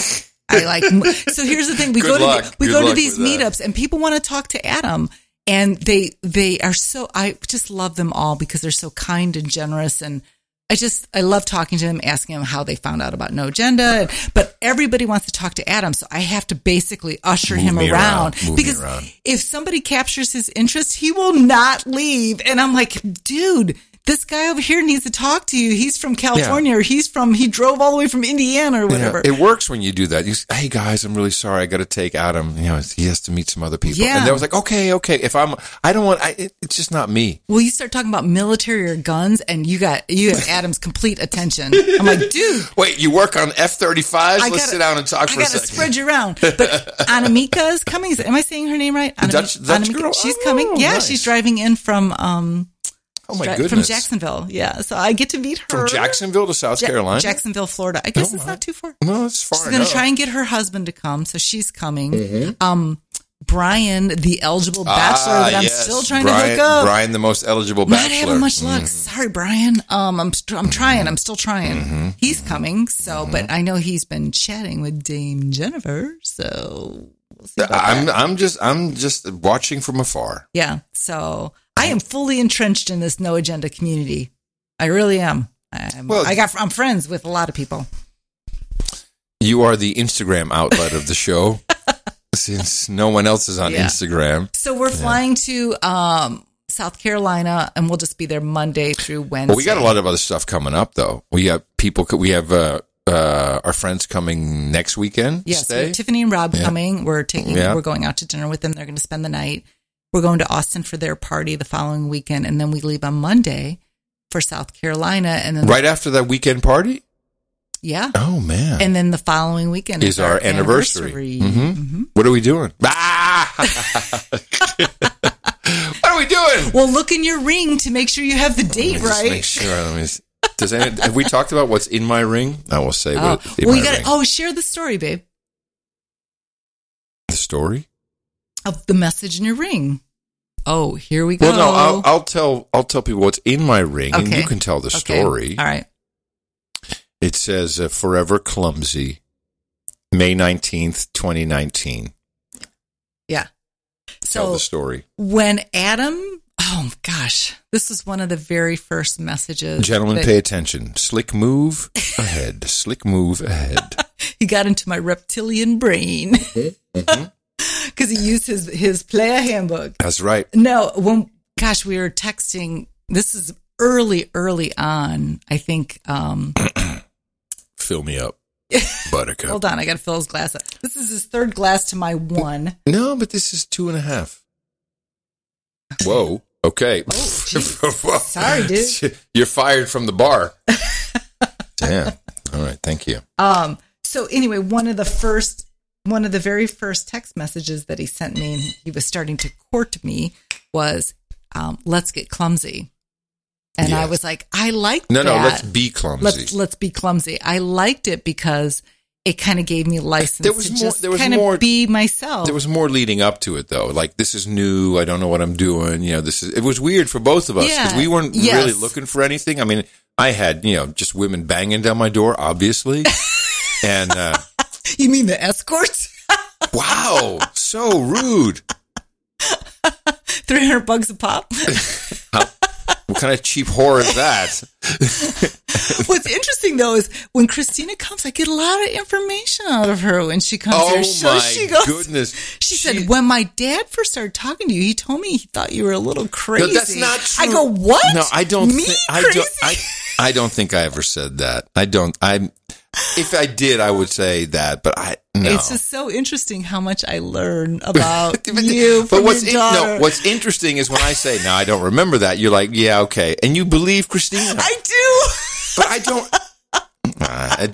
I like. So here's the thing: we Good go to luck. the, we Good go to luck these with that. meetups, and people want to talk to Adam, and they they are so. I just love them all because they're so kind and generous, and I just I love talking to them, asking them how they found out about No Agenda. But everybody wants to talk to Adam, so I have to basically usher Move him me around, around. Move me because around. if somebody captures his interest, he will not leave. And I'm like, dude. This guy over here needs to talk to you. He's from California, or he's from, he drove all the way from Indiana or You know, whatever. it works when you do that. You say, hey guys, I'm really sorry. I got to take Adam. You know, he has to meet some other people. Yeah. And they was like, okay, okay. If I'm, I don't want. I, it, it's just not me. Well, you start talking about military or guns, and you got you have Adam's complete attention. I'm like, dude, Wait, you work on F thirty-fives? I Let's gotta- sit down and talk I for a gotta second. spread you around. But Anamika is coming. Am I saying her name right? Anamika, Dutch- Dutch Anamika- girl? She's Oh, coming. Yeah, nice. she's driving in from um oh my dri- goodness, from Jacksonville. Yeah, so I get to meet her From Jacksonville to South Ja- Carolina. Jacksonville, Florida. I guess Oh, it's my. not too far. No, it's far She's going to enough. try and get her husband to come, so she's coming. Mm-hmm. Um, Brian, the eligible bachelor Ah, that I'm yes. still trying Brian, to hook up. Brian, the most eligible Not bachelor. having much luck. Mm. Sorry, Brian. Um, I'm st- I'm trying. I'm still trying. Mm-hmm. He's coming. So, but I know he's been chatting with Dame Jennifer. So we'll see about I'm that. I'm just I'm just watching from afar. Yeah. So I am fully entrenched in this No Agenda community. I really am. I'm, Well- I got. I'm friends with a lot of people. You are the Instagram outlet of the show, since no one else is on Yeah. Instagram. So we're flying to um, South Carolina, and we'll just be there Monday through Wednesday. Well, we got a lot of other stuff coming up, though. We have people. We have uh, uh, our friends coming next weekend. Yes, we stay. have Tiffany and Rob Yeah. coming. We're taking. Yeah. We're going out to dinner with them. They're going to spend the night. We're going to Austin for their party the following weekend, and then we leave on Monday for South Carolina, and then Right after that weekend party. yeah, Oh man! and then the following weekend is our anniversary. Mhm. Mhm. What are we doing? Ah! What are we doing? Well, look in your ring to make sure you have the date Let me just right. Make sure. Let me s- Does any, have we talked about what's in my ring? I will say Oh, what in well, my you got ring. oh, share the story, babe, The story? of the message in your ring. Oh, here we go. Well, no, I'll, I'll tell. I'll tell people what's in my ring, and Okay. you can tell the Okay. story. All right. It says uh, "Forever Clumsy," May nineteenth, twenty nineteen. Yeah. Tell So the story, when Adam, oh gosh, this was one of the very first messages. gentlemen. that Pay attention. Slick move ahead. Slick move ahead. He got into my reptilian brain because he used his his player handbook. That's right. No, when gosh, we were texting. This is early, early on. I think. Um, Fill me up, Buttercup. hold on, I got to fill his glass up. This is his third glass to my one. No, but this is two and a half. Whoa. Okay. Oh, geez. Sorry, dude. You're fired from the bar. Damn. All right. Thank you. Um. So anyway, one of the first, one of the very first text messages that he sent me, and he was starting to court me, was, um, "Let's get clumsy." And I Yes. was like, I like No, that. no. Let's be clumsy. Let's let's be clumsy. I liked it because it kind of gave me license There was to more- just there was kind more- of be myself. There was more leading up to it, though. Like, this is new. I don't know what I'm doing. You know, this is. It was weird for both of us because Yeah. we weren't Yes. really looking for anything. I mean, I had, you know, just women banging down my door, obviously. And uh, You mean the escorts? wow, so rude. Three hundred bucks a pop. What kind of cheap whore is that? What's interesting though is when Christina comes, I get a lot of information out of her when she comes Oh here. So my she goes, goodness! She, She- said, when my dad first started talking to you, he told me he thought you were a little crazy. No, that's not true. I go, what? No, I don't. Me thi- I crazy? don't. I, I don't think I ever said that. I don't. I. If I did, I would say that. But I. No. It's just so interesting how much I learn about you but from what's your in, daughter. no, what's interesting is when I say, "No, I don't remember that." You're like, "Yeah, okay," and you believe Christina, I do. but I don't. Uh,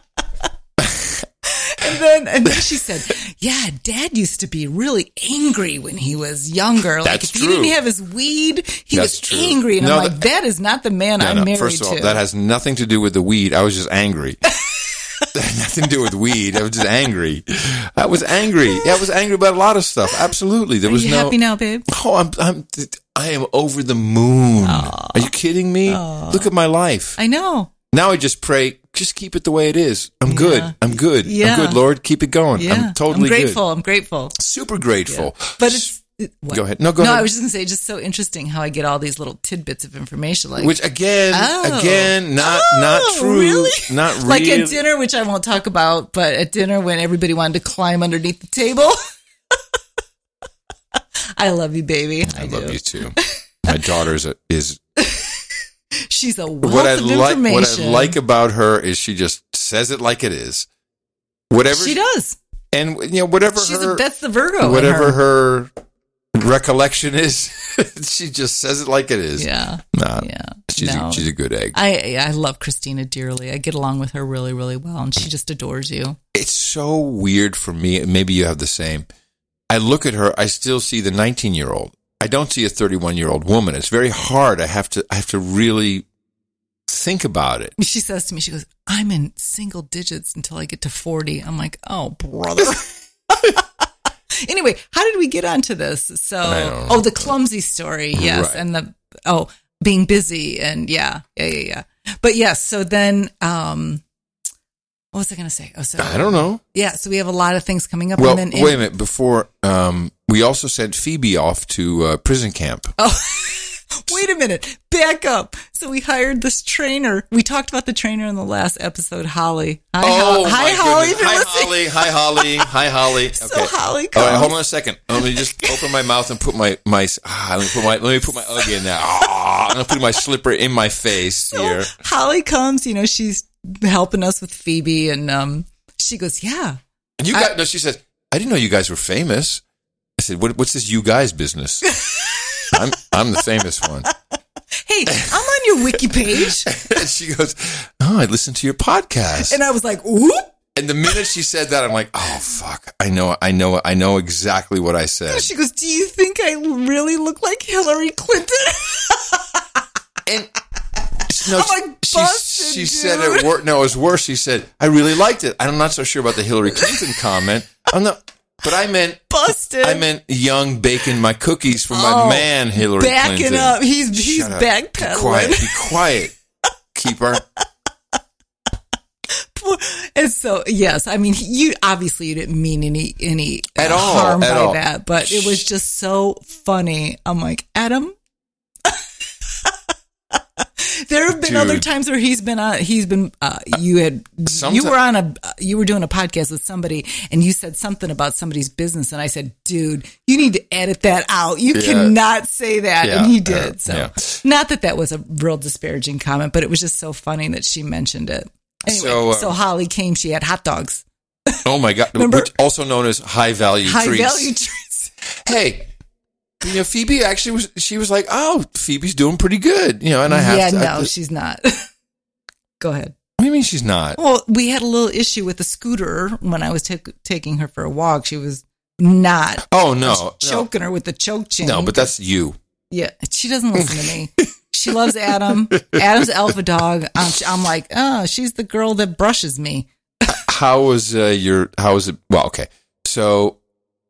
And then, and then she said, "Yeah, Dad used to be really angry when he was younger. Like That's if he didn't true. have his weed, he That's was true. angry." And No, I'm like, that- "That is not the man no, I'm no. married First of all, to." that has nothing to do with the weed. I was just angry. That had nothing to do with weed. I was just angry. I was angry. Yeah, I was angry about a lot of stuff. Absolutely, there Are was you no. happy now, babe? Oh, I'm, I'm, I am over the moon. Are you kidding me? Look at my life. I know. Now I just pray, just keep it the way it is. I'm good. I'm good. Yeah. I'm good, Lord. Keep it going. Yeah, I'm totally I'm grateful. good. I'm grateful. Super grateful. But it's it, what? Go ahead. No, go no, ahead. I was just gonna say, just so interesting how I get all these little tidbits of information, like Which again, Oh. again, not Oh, not true. really? Not really. like at dinner, which I won't talk about, but at dinner when everybody wanted to climb underneath the table. I love you, baby. I, I do. love you too. My daughter's a, is She's a wealth what I of like. information. What I like about her is she just says it like it is. Whatever She does. and you know whatever She's her a, that's the Virgo. in whatever her. her recollection is, she just says it like it is. Yeah. Nah, Yeah. she's No. a, she's a good egg. I I love Christina dearly. I get along with her really, really well, and she just adores you. It's so weird for me. Maybe you have the same. I look at her. I still see the nineteen-year-old. I don't see a thirty-one-year-old woman. It's very hard. I have to. I have to really think about it. She says to me, she goes, "I'm in single digits until I get to forty." I'm like, "Oh, brother." Anyway, how did we get onto this? So, I don't know. oh, the clumsy story, yes, Right. and the oh, being busy, and yeah, yeah, yeah, yeah. But yes, so then, um, what was I going to say? Oh, so I don't know. yeah, so we have a lot of things coming up. Well, and then wait a minute. Before um, we also sent Phoebe off to uh, prison camp. Oh, wait a minute. Back up. So we hired this trainer. We talked about the trainer in the last episode, Holly. Hi, Hol- my Hi Holly. goodness. If you're Hi, listening. Holly. Hi, Holly. Hi, Holly. So Okay. Holly All comes. right, hold on a second. Let me just open my mouth and put my my. Ah, let me put my let me put my Ugg in there. Ah, I'm gonna put my slipper in my face So here. Holly comes, you know, she's helping us with Phoebe, and um, she goes, "Yeah." And you I- guys, no, she said, "I didn't know you guys were famous." I said, what, "What's this you guys business?" I'm I'm the famous one. Hey, I'm on your wiki page. And she goes, "Oh, I listened to your podcast." And I was like, "Oop." And the minute she said that, I'm like, "Oh fuck! I know, I know, I know exactly what I said." She goes, "Do you think I really look like Hillary Clinton?" And no, I'm like, she, busted, she dude. said it wor- no, it was worse. She said, I really liked it. I'm not so sure about the Hillary Clinton comment. I'm not, but I meant, Busted. I meant young baking my cookies for my Oh, man, Hillary backing Clinton. up. He's he's Shut up. backpedaling. Be quiet. Be quiet. Keeper. And so, yes, I mean, you obviously you didn't mean any any uh, At all, harm at by all. that, but it was just so funny. I'm like, Adam. There have been Dude. other times where he's been on. He's been. Uh, you had. Someti- you were on a. You were doing a podcast with somebody, and you said something about somebody's business, and I said, "Dude, you need to edit that out. You Yeah. cannot say that." Yeah, And he yeah, did. So, yeah. not that that was a real disparaging comment, but it was just so funny that she mentioned it. Anyway, So, so, uh, Holly came. She had hot dogs. Oh my God. Remember- Which also known as high value High treats. value treats. Hey, you know, Phoebe actually was, she was like, oh, Phoebe's doing pretty good. You know, and I have yeah, to. I- no, she's not. Go ahead. What do you mean she's not? Well, we had a little issue with the scooter when I was t- taking her for a walk. She was not Oh, no. choking her with the choke chain. No, but that's you. Yeah, she doesn't listen to me. She loves Adam. Adam's alpha dog. I'm, I'm like, oh, she's the girl that brushes me. How was uh, your, how was it? Well, okay. So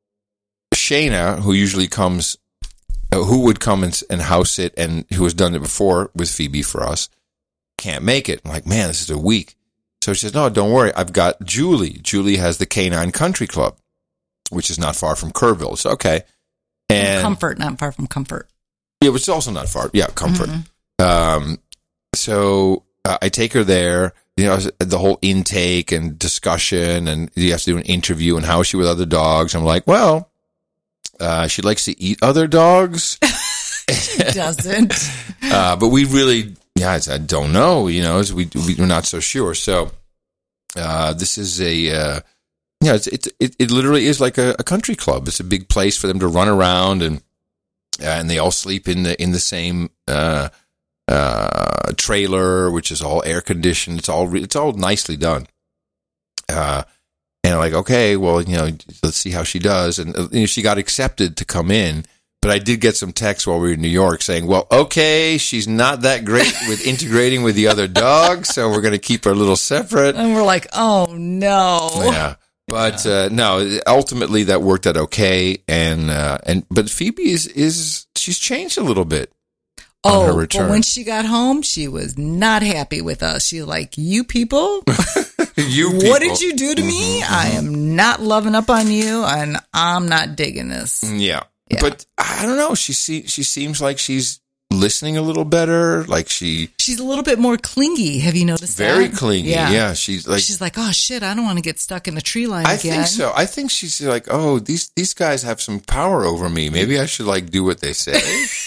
Shayna, who usually comes, uh, who would come and, and house sit and who has done it before with Phoebe for us, can't make it. I'm like, man, this is a week. So she says, no, don't worry. I've got Julie. Julie has the Canine Country Club, which is not far from Kerrville. It's okay. And Comfort, not far from comfort. yeah, which is also not far. Yeah, Comfort. Mm-hmm. Um, so uh, I take her there. You know, the whole intake and discussion, and you have to do an interview. And how is she with other dogs? I'm like, well, uh, she likes to eat other dogs, She doesn't. uh, but we really, yeah, I, I don't know. You know, we we're not so sure. So uh, this is a. Uh, Yeah, it's, it's it it literally is like a, a country club. It's a big place for them to run around, and uh, and they all sleep in the in the same uh, uh, trailer, which is all air conditioned. It's all re- it's all nicely done. Uh, and I'm like, okay, well, you know, let's see how she does. And uh, you know, she got accepted to come in, but I did get some texts while we were in New York saying, well, okay, she's not that great with integrating with the other dogs, so we're going to keep her a little separate. And we're like, oh, no. Yeah. But uh, no, ultimately that worked out okay, and uh, and but Phoebe is is she's changed a little bit on Oh, her but return. when she got home, she was not happy with us. She was like, you people, you what people. did you do to me? I am not loving up on you, and I'm not digging this. Yeah. Yeah. But I don't know. She see, she seems like she's listening a little better. Like she She's a little bit more clingy. Have you noticed very that? clingy. Yeah. She's like She's like, oh shit, I don't want to get stuck in the tree line I again. think so. I think she's like, oh, these these guys have some power over me. Maybe I should like do what they say.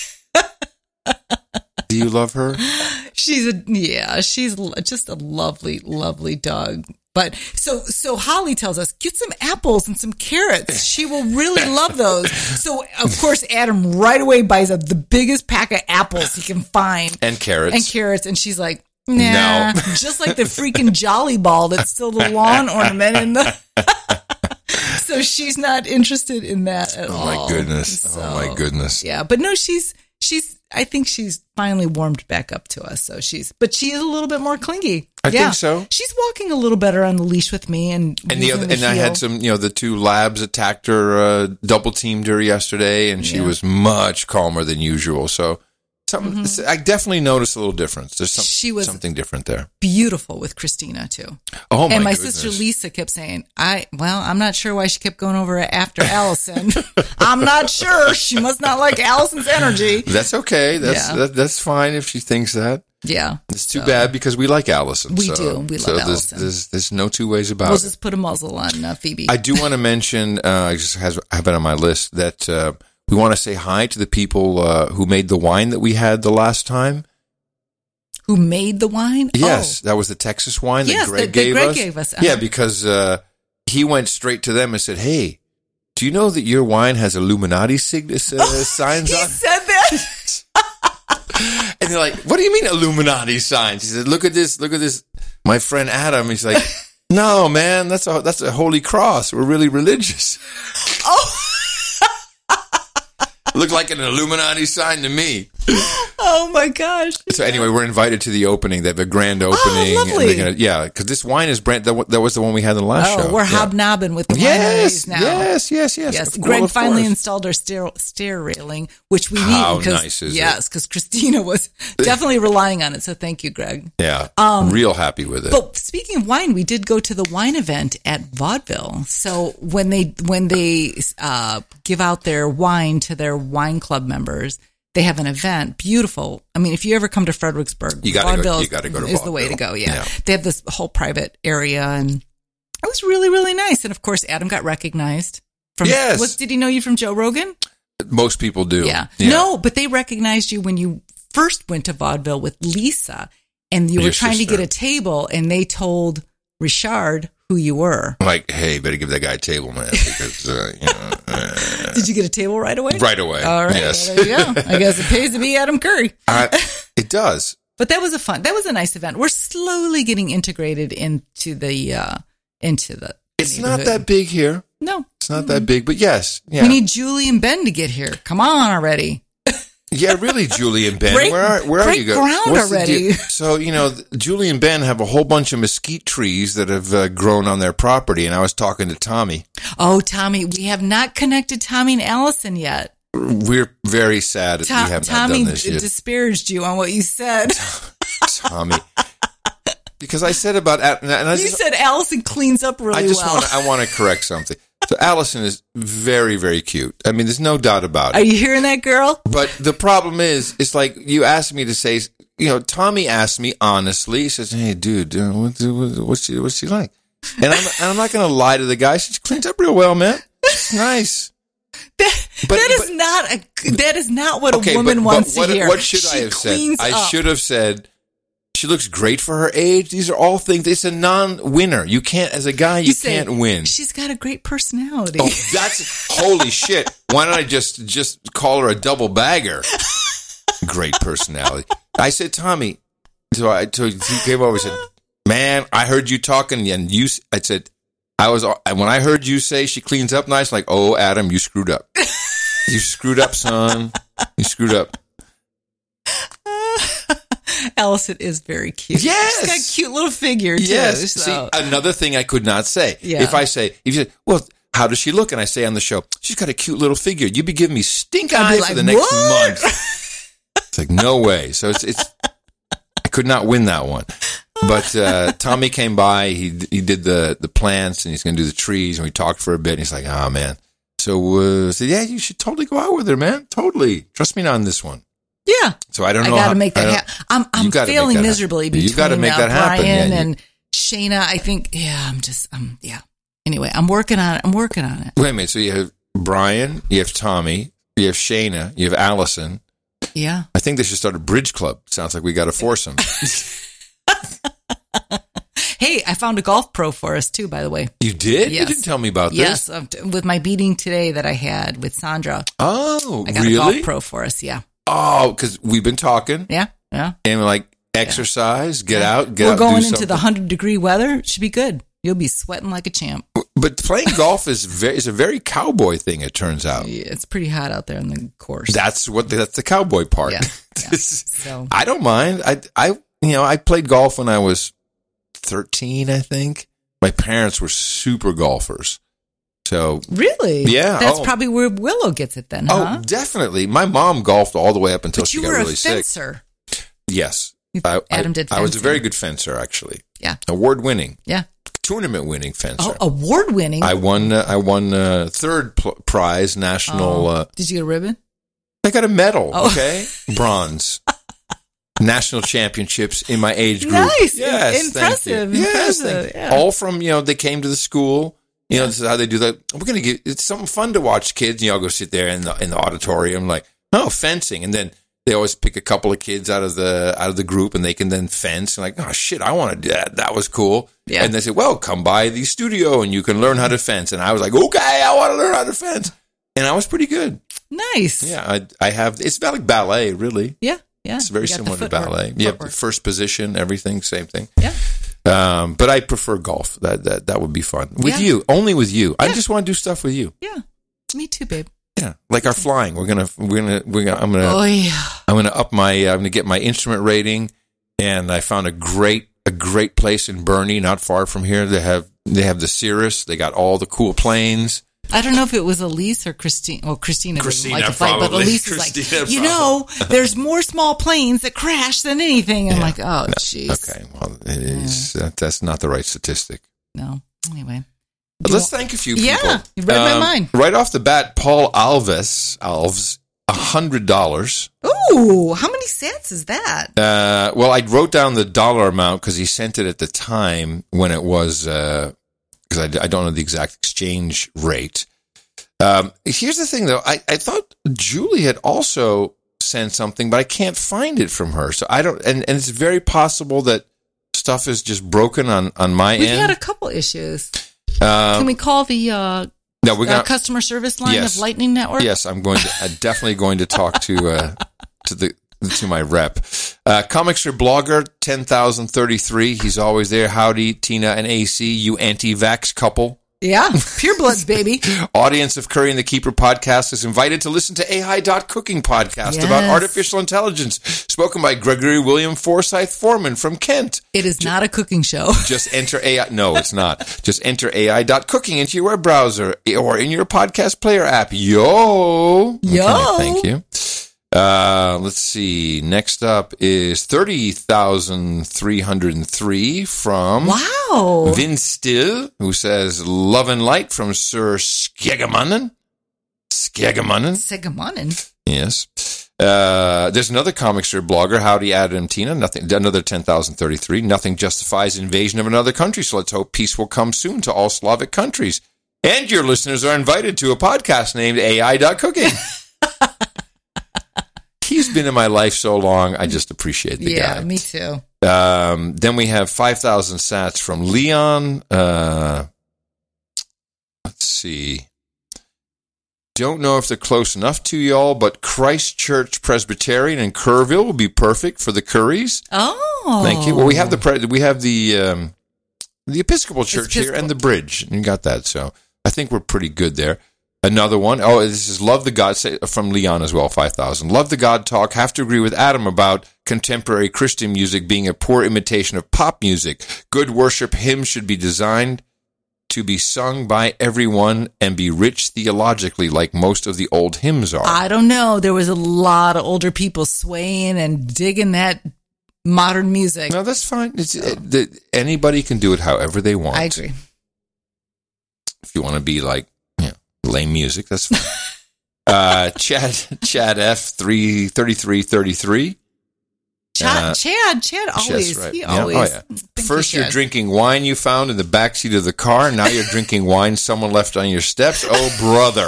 Do you love her? She's a yeah, she's l- just a lovely, lovely dog. But so so Holly tells us, get some apples and some carrots. She will really love those. So of course Adam right away buys up the biggest pack of apples he can find And carrots. and carrots, and she's like, nah, No. just like the freaking Jolly Ball that's still the lawn ornament in the. So she's not interested in that at Oh all. my goodness. So, Oh my goodness. Yeah, but no, she's she's. I think she's finally warmed back up to us. So she's, but she is a little bit more clingy. I yeah. think so. She's walking a little better on the leash with me, and And the using other, and I heel. had some, you know, the two labs attacked her, uh, double teamed her yesterday, and she Yeah. was much calmer than usual. So, something I definitely noticed a little difference. There's some, Mm-hmm. She was- something different there. beautiful with Christina too. Oh my and my goodness. sister Lisa kept saying, "I well, I'm not sure why she kept going over after Allison. I'm not sure. She must not like Allison's energy." That's okay. That's Yeah. that, that's fine if she thinks that. Yeah, It's too So, bad because we like Allison. We so, do. We love so there's, Allison. There's, there's no two ways about We'll it. just put a muzzle on uh, Phoebe. I do want to mention, uh, I just has, have it on my list, that uh, we want to say hi to the people uh, who made the wine that we had the last time. Who made the wine? Yes, that was the Texas wine Yes, that Greg that- that gave Greg us. gave us, uh-huh. Yeah, because uh, he went straight to them and said, hey, do you know that your wine has Illuminati sig- uh, signs Oh, he on? said that. And they're like, what do you mean Illuminati signs? He said, look at this, look at this. My friend Adam, he's like, no, man, that's a, that's a holy cross. We're really religious. Oh, Looked like an Illuminati sign to me. Oh my gosh! So anyway, we're invited to the opening. They have a grand opening. Oh, lovely. And they're gonna, yeah, because this wine is brand. That, that was the one we had in the last Oh, show. we're yeah. hobnobbing with the Yes, wineries now. yes, yes, yes. Yes, Of Greg course, of finally course. installed our stair, stair railing, which we need. How because, nice is it? yes, because Christina was definitely relying on it. So thank you, Greg. Yeah, Um, real happy with it. But speaking of wine, we did go to the wine event at Vaudeville. So when they when they uh, give out their wine to their wine club members, they have an event. Beautiful. I mean, if you ever come to Fredericksburg, You gotta go- Vaudeville you gotta go to is the way to Vaudeville. go. Yeah. Yeah. They have this whole private area, and it was really really nice. And of course, Adam got recognized. From, Yes. Was, did he know you from Joe Rogan? Most people do. Yeah. No, but they recognized you when you first went to Vaudeville with Lisa, and you Your were trying sister. to get a table, and they told Richard who you were. I'm like, hey, better give that guy a table, man, because uh, you know, uh, Did you get a table right away? right away. All right. Yes. Well, there you go. I guess it pays to be Adam Curry. I, it does. But that was a fun. That was a nice event. We're slowly getting integrated into the uh, into the. It's not neighborhood. that big here. No. It's not that big, but yes, yeah, We need Julie and Ben to get here. Come on already. yeah. Really, Julie and Ben, Break- where are where are break you guys? ground What's the already. deal? So you know, Julie and Ben have a whole bunch of mesquite trees that have uh, grown on their property, and I was talking to Tommy. Oh, Tommy, we have not connected Tommy and Allison yet. We're very sad that Tom, we have Tommy not done this yet. disparaged you on what you said. Tommy, because I said about and I You just, said Allison cleans up really I just well. want I want to correct something. So Allison is very very cute. I mean, there's no doubt about it. Are you hearing that, girl? But the problem is, it's like you asked me to say, you know, Tommy asked me honestly. He says, "Hey, dude, uh, what, what, what's she, what's she like?" And I'm, and I'm not going to lie to the guy. She cleans up real well, man. It's nice. That, But- that is but- not a. That is not what Okay, a woman but, wants but what, to hear. what should She I have said? cleans I up. should have said, she looks great for her age. These are all things. It's a non-winner. You can't, as a guy, you, say, can't win. She's got a great personality. Oh, that's holy shit. Why don't I just just call her a double bagger? Great personality. I said, Tommy. So I told he came over and said, "Man, I heard you talking, and you." I said, "I was when I heard you say she cleans up nice." Like, oh, Adam, you screwed up. You screwed up, son. You screwed up. Allison is very cute. Yes. She's got a cute little figure too. Yes. So. See, another thing I could not say. Yeah. If I say, if you say, well, how does she look? And I say on the show, she's got a cute little figure. You'd be giving me stink I'd eye be for like, the next what? month. It's like, no way. So it's, it's, I could not win that one. But uh, Tommy came by. He he did the, the plants, and he's going to do the trees, and we talked for a bit. And he's like, oh, man. So uh, I said, yeah, you should totally go out with her, man. Totally. Trust me on this one. Yeah. So I don't I know. got how- to make I that don't- happen. I'm, You I'm gotta make failing that miserably happen. You between gotta make uh, that happen. Brian Yeah, you- and Shayna. I think, yeah, I'm just, um, yeah. Anyway, I'm working on it. I'm working on it. Wait a minute. So you have Brian, you have Tommy, you have Shayna, you have Allison. Yeah. I think they should start a bridge club. Sounds like we got a foursome. Hey, I found a golf pro for us too, by the way. You did? Yes. You didn't tell me about Yes, this. um, t- with my meeting today that I had with Sandra, Oh, I got really? a golf pro for us. Yeah, Oh, because we've been talking yeah, yeah. and we're like exercise, get Yeah. out, get We're out. going do into the something. hundred degree weather. It should be good. You'll be sweating like a champ. But playing golf is very is a very cowboy thing. It turns out Yeah, it's pretty hot out there on the course. that's what the, that's the cowboy part. Yeah, yeah. This- So I don't mind. I I you know I played golf when I was thirteen. I think my parents were super golfers. So really, Yeah, that's oh. probably where Willow gets it then, huh? oh, definitely. My mom golfed all the way up until but she you got were really a sick. fencer. Yes. You- I, Adam I, did I was a fencing. very good fencer, actually. Yeah, Award winning, yeah. tournament winning fencer. Oh, award winning. I won. Uh, I won uh, third pl- prize national. Uh, Did you get a ribbon? I got a medal. Oh. Okay, bronze. National championships in my age group. Nice. Yes, Impressive. Thank you. Yes, Impressive. thank you. Yeah. All from you know they came to the school. You know, this is how they do that. We're gonna get. It's something fun to watch kids. You know, I'll go sit there in the in the auditorium, like, oh, fencing, and then they always pick a couple of kids out of the out of the group, and they can then fence. And like, oh shit, I want to do that. That was cool. Yeah. And they said, well, come by the studio and you can learn how to fence. And I was like, okay, I want to learn how to fence. And I was pretty good. Nice. Yeah, I I have. It's like ballet, really. Yeah. Yeah. It's very You got the similar to footwork. ballet. Yeah, Footwork. first position, everything, same thing. Yeah. Um, but I prefer golf. That that that would be fun with Yeah. you. Only with you. I Yeah. just want to do stuff with you. Yeah. Me too, babe. Yeah, like our flying. We're gonna, we're gonna, we're gonna. I'm gonna, Oh yeah. I'm gonna up my. I'm gonna get my instrument rating, and I found a great, a great place in Bernie, not far from here. They have, they have the Cirrus. They got all the cool planes. I don't know if it was Elise or Christine. Well, Christina, Christina doesn't like to fight, but probably. Elise is Christina like, you know, there's more small planes that crash than anything. I'm Yeah. like, oh, jeez. Okay, well, it is. That, that's not the right statistic. No. Anyway. But let's thank a few people. Yeah, you read my Um, mind. Right off the bat, Paul Alves, Alves, one hundred dollars. Ooh, how many sats is that? Uh, well, I wrote down the dollar amount because he sent it at the time when it was, because uh, I, I don't know the exact exchange rate. Um, here's the thing, though. I, I thought Julie had also sent something, but I can't find it from her. So I don't, and, and it's very possible that stuff is just broken on, on my We've end. had a couple issues. Um, Can we call the uh, no, we're uh, gonna, customer service line Yes. of Lightning Network? Yes, I'm going to. I'm definitely going to talk to uh, to the to my rep. Uh, Comicster blogger ten thousand thirty three. He's always there. Howdy, Tina and A C. You anti-vax couple. Yeah, purebloods, baby. Audience of Curry and the Keeper podcast is invited to listen to A I Cooking podcast Yes. about artificial intelligence, spoken by Gregory William Forsyth Foreman from Kent. It is not a cooking show. Just enter A I. No, it's not. Just enter A I Cooking into your web browser or in your podcast player app. Yo. Yo. Okay, thank you. Uh, let's see. Next up is thirty thousand three hundred three from Wow. Vin Still, who says, love and light from Sir Skegamannen. Skegamannen. Segamanen. Yes. Uh, there's another Comicster blogger, Howdy Adam Tina, nothing, another ten thousand thirty-three. Nothing justifies invasion of another country, so let's hope peace will come soon to all Slavic countries. And your listeners are invited to a podcast named A I Cooking. He's been in my life so long, I just appreciate the Yeah, guy. me too. Um, then we have five thousand sats from Leon. Uh, let's see. Don't know if they're close enough to y'all, but Christchurch Presbyterian in Kerrville will be perfect for the Curries. Oh. Thank you. Well, we have the pre- we have the um, the Episcopal Church here Episcopal. and the Bridge. And you got that, so I think we're pretty good there. Another one. Oh, this is Love the God say, from Leon as well, five thousand. Love the God talk. Have to agree with Adam about contemporary Christian music being a poor imitation of pop music. Good worship hymns should be designed to be sung by everyone and be rich theologically like most of the old hymns are. I don't know. There was a lot of older people swaying and digging that modern music. No, that's fine. It's, it, the, anybody can do it however they want. I agree. If you want to be like, lame music, that's fine. uh, Chad, Chad F, three thirty-three thirty-three. Chad, Uh, Chad, Chad always, right. he Yeah. always. Oh, yeah. Thank First, you, you're Chad. drinking wine you found in the backseat of the car. Now you're drinking wine someone left on your steps. Oh, brother.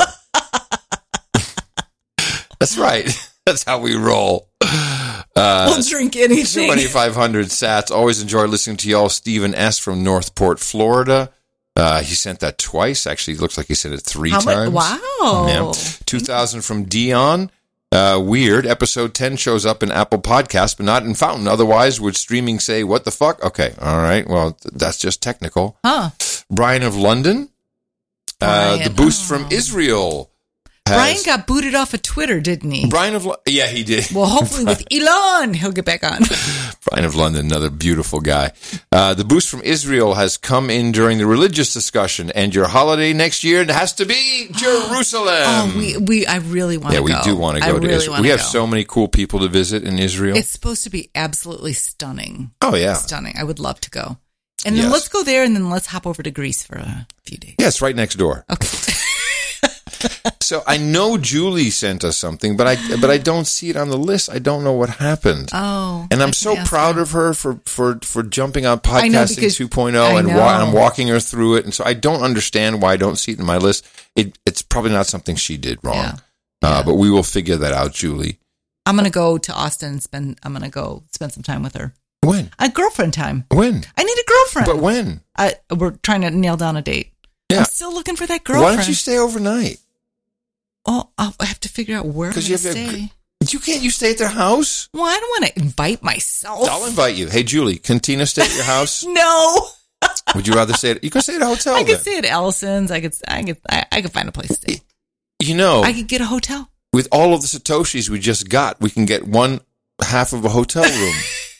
That's right. That's how we roll. Uh, We'll drink anything. twenty-five hundred sats. Always enjoy listening to y'all. Stephen S. from Northport, Florida. Uh, he sent that twice. Actually, it looks like he sent it three How much- times. wow. Yeah. two thousand from Dion. Uh, weird. Episode ten shows up in Apple Podcasts, but not in Fountain. Otherwise, would streaming say, what the fuck? Okay. All right. Well, th- that's just technical. Huh. Brian of London. Uh, Brian, the boost oh. from Israel. has- Brian got booted off of Twitter, didn't he? Brian of Lo- Yeah, he did. Well, hopefully with Elon, he'll get back on. Brian of London, another beautiful guy. Uh, the boost from Israel has come in during the religious discussion, and your holiday next year has to be Jerusalem. Oh, we, we, I really want yeah, to we go. do want to I go to really Israel. wanna We have go. so many cool people to visit in Israel. It's supposed to be absolutely stunning. oh, yeah. Stunning. I would love to go. And then Yes. let's go there, and then let's hop over to Greece for a few days. Yeah, it's right next door. Okay. So I know Julie sent us something, but I but I don't see it on the list. I don't know what happened. Oh. And I I'm can so ask proud her. of her for, for, for jumping on I know, podcasting because- two point oh I and, know. wa- I'm walking her through it. And so I don't understand why I don't see it in my list. It, it's probably not something she did wrong. Yeah. Uh, Yeah. but we will figure that out, Julie. I'm going to go to Austin and spend, I'm going to go spend some time with her. When? A girlfriend time. When? I need a girlfriend. But when? I, we're trying to nail down a date. Yeah. I'm still looking for that girlfriend. Why don't you stay overnight? Oh, I'll I have to figure out where I'm going Because to you have stay. You can't you stay at their house? Well, I don't want to invite myself. I'll invite you. Hey, Julie, can Tina stay at your house? No. Would you rather stay at, you can stay at a hotel I could then. stay at Allison's. I could, I could, I, I could find a place to stay. You know, I could get a hotel. with all of the Satoshis we just got, we can get one half of a hotel room.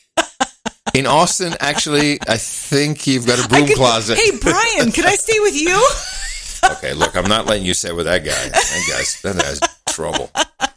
In Austin, actually, I think you've got a broom could, closet. Hey, Brian, can I stay with you? Okay, look, I'm not letting you stay with that guy. That guy's, that guy's trouble.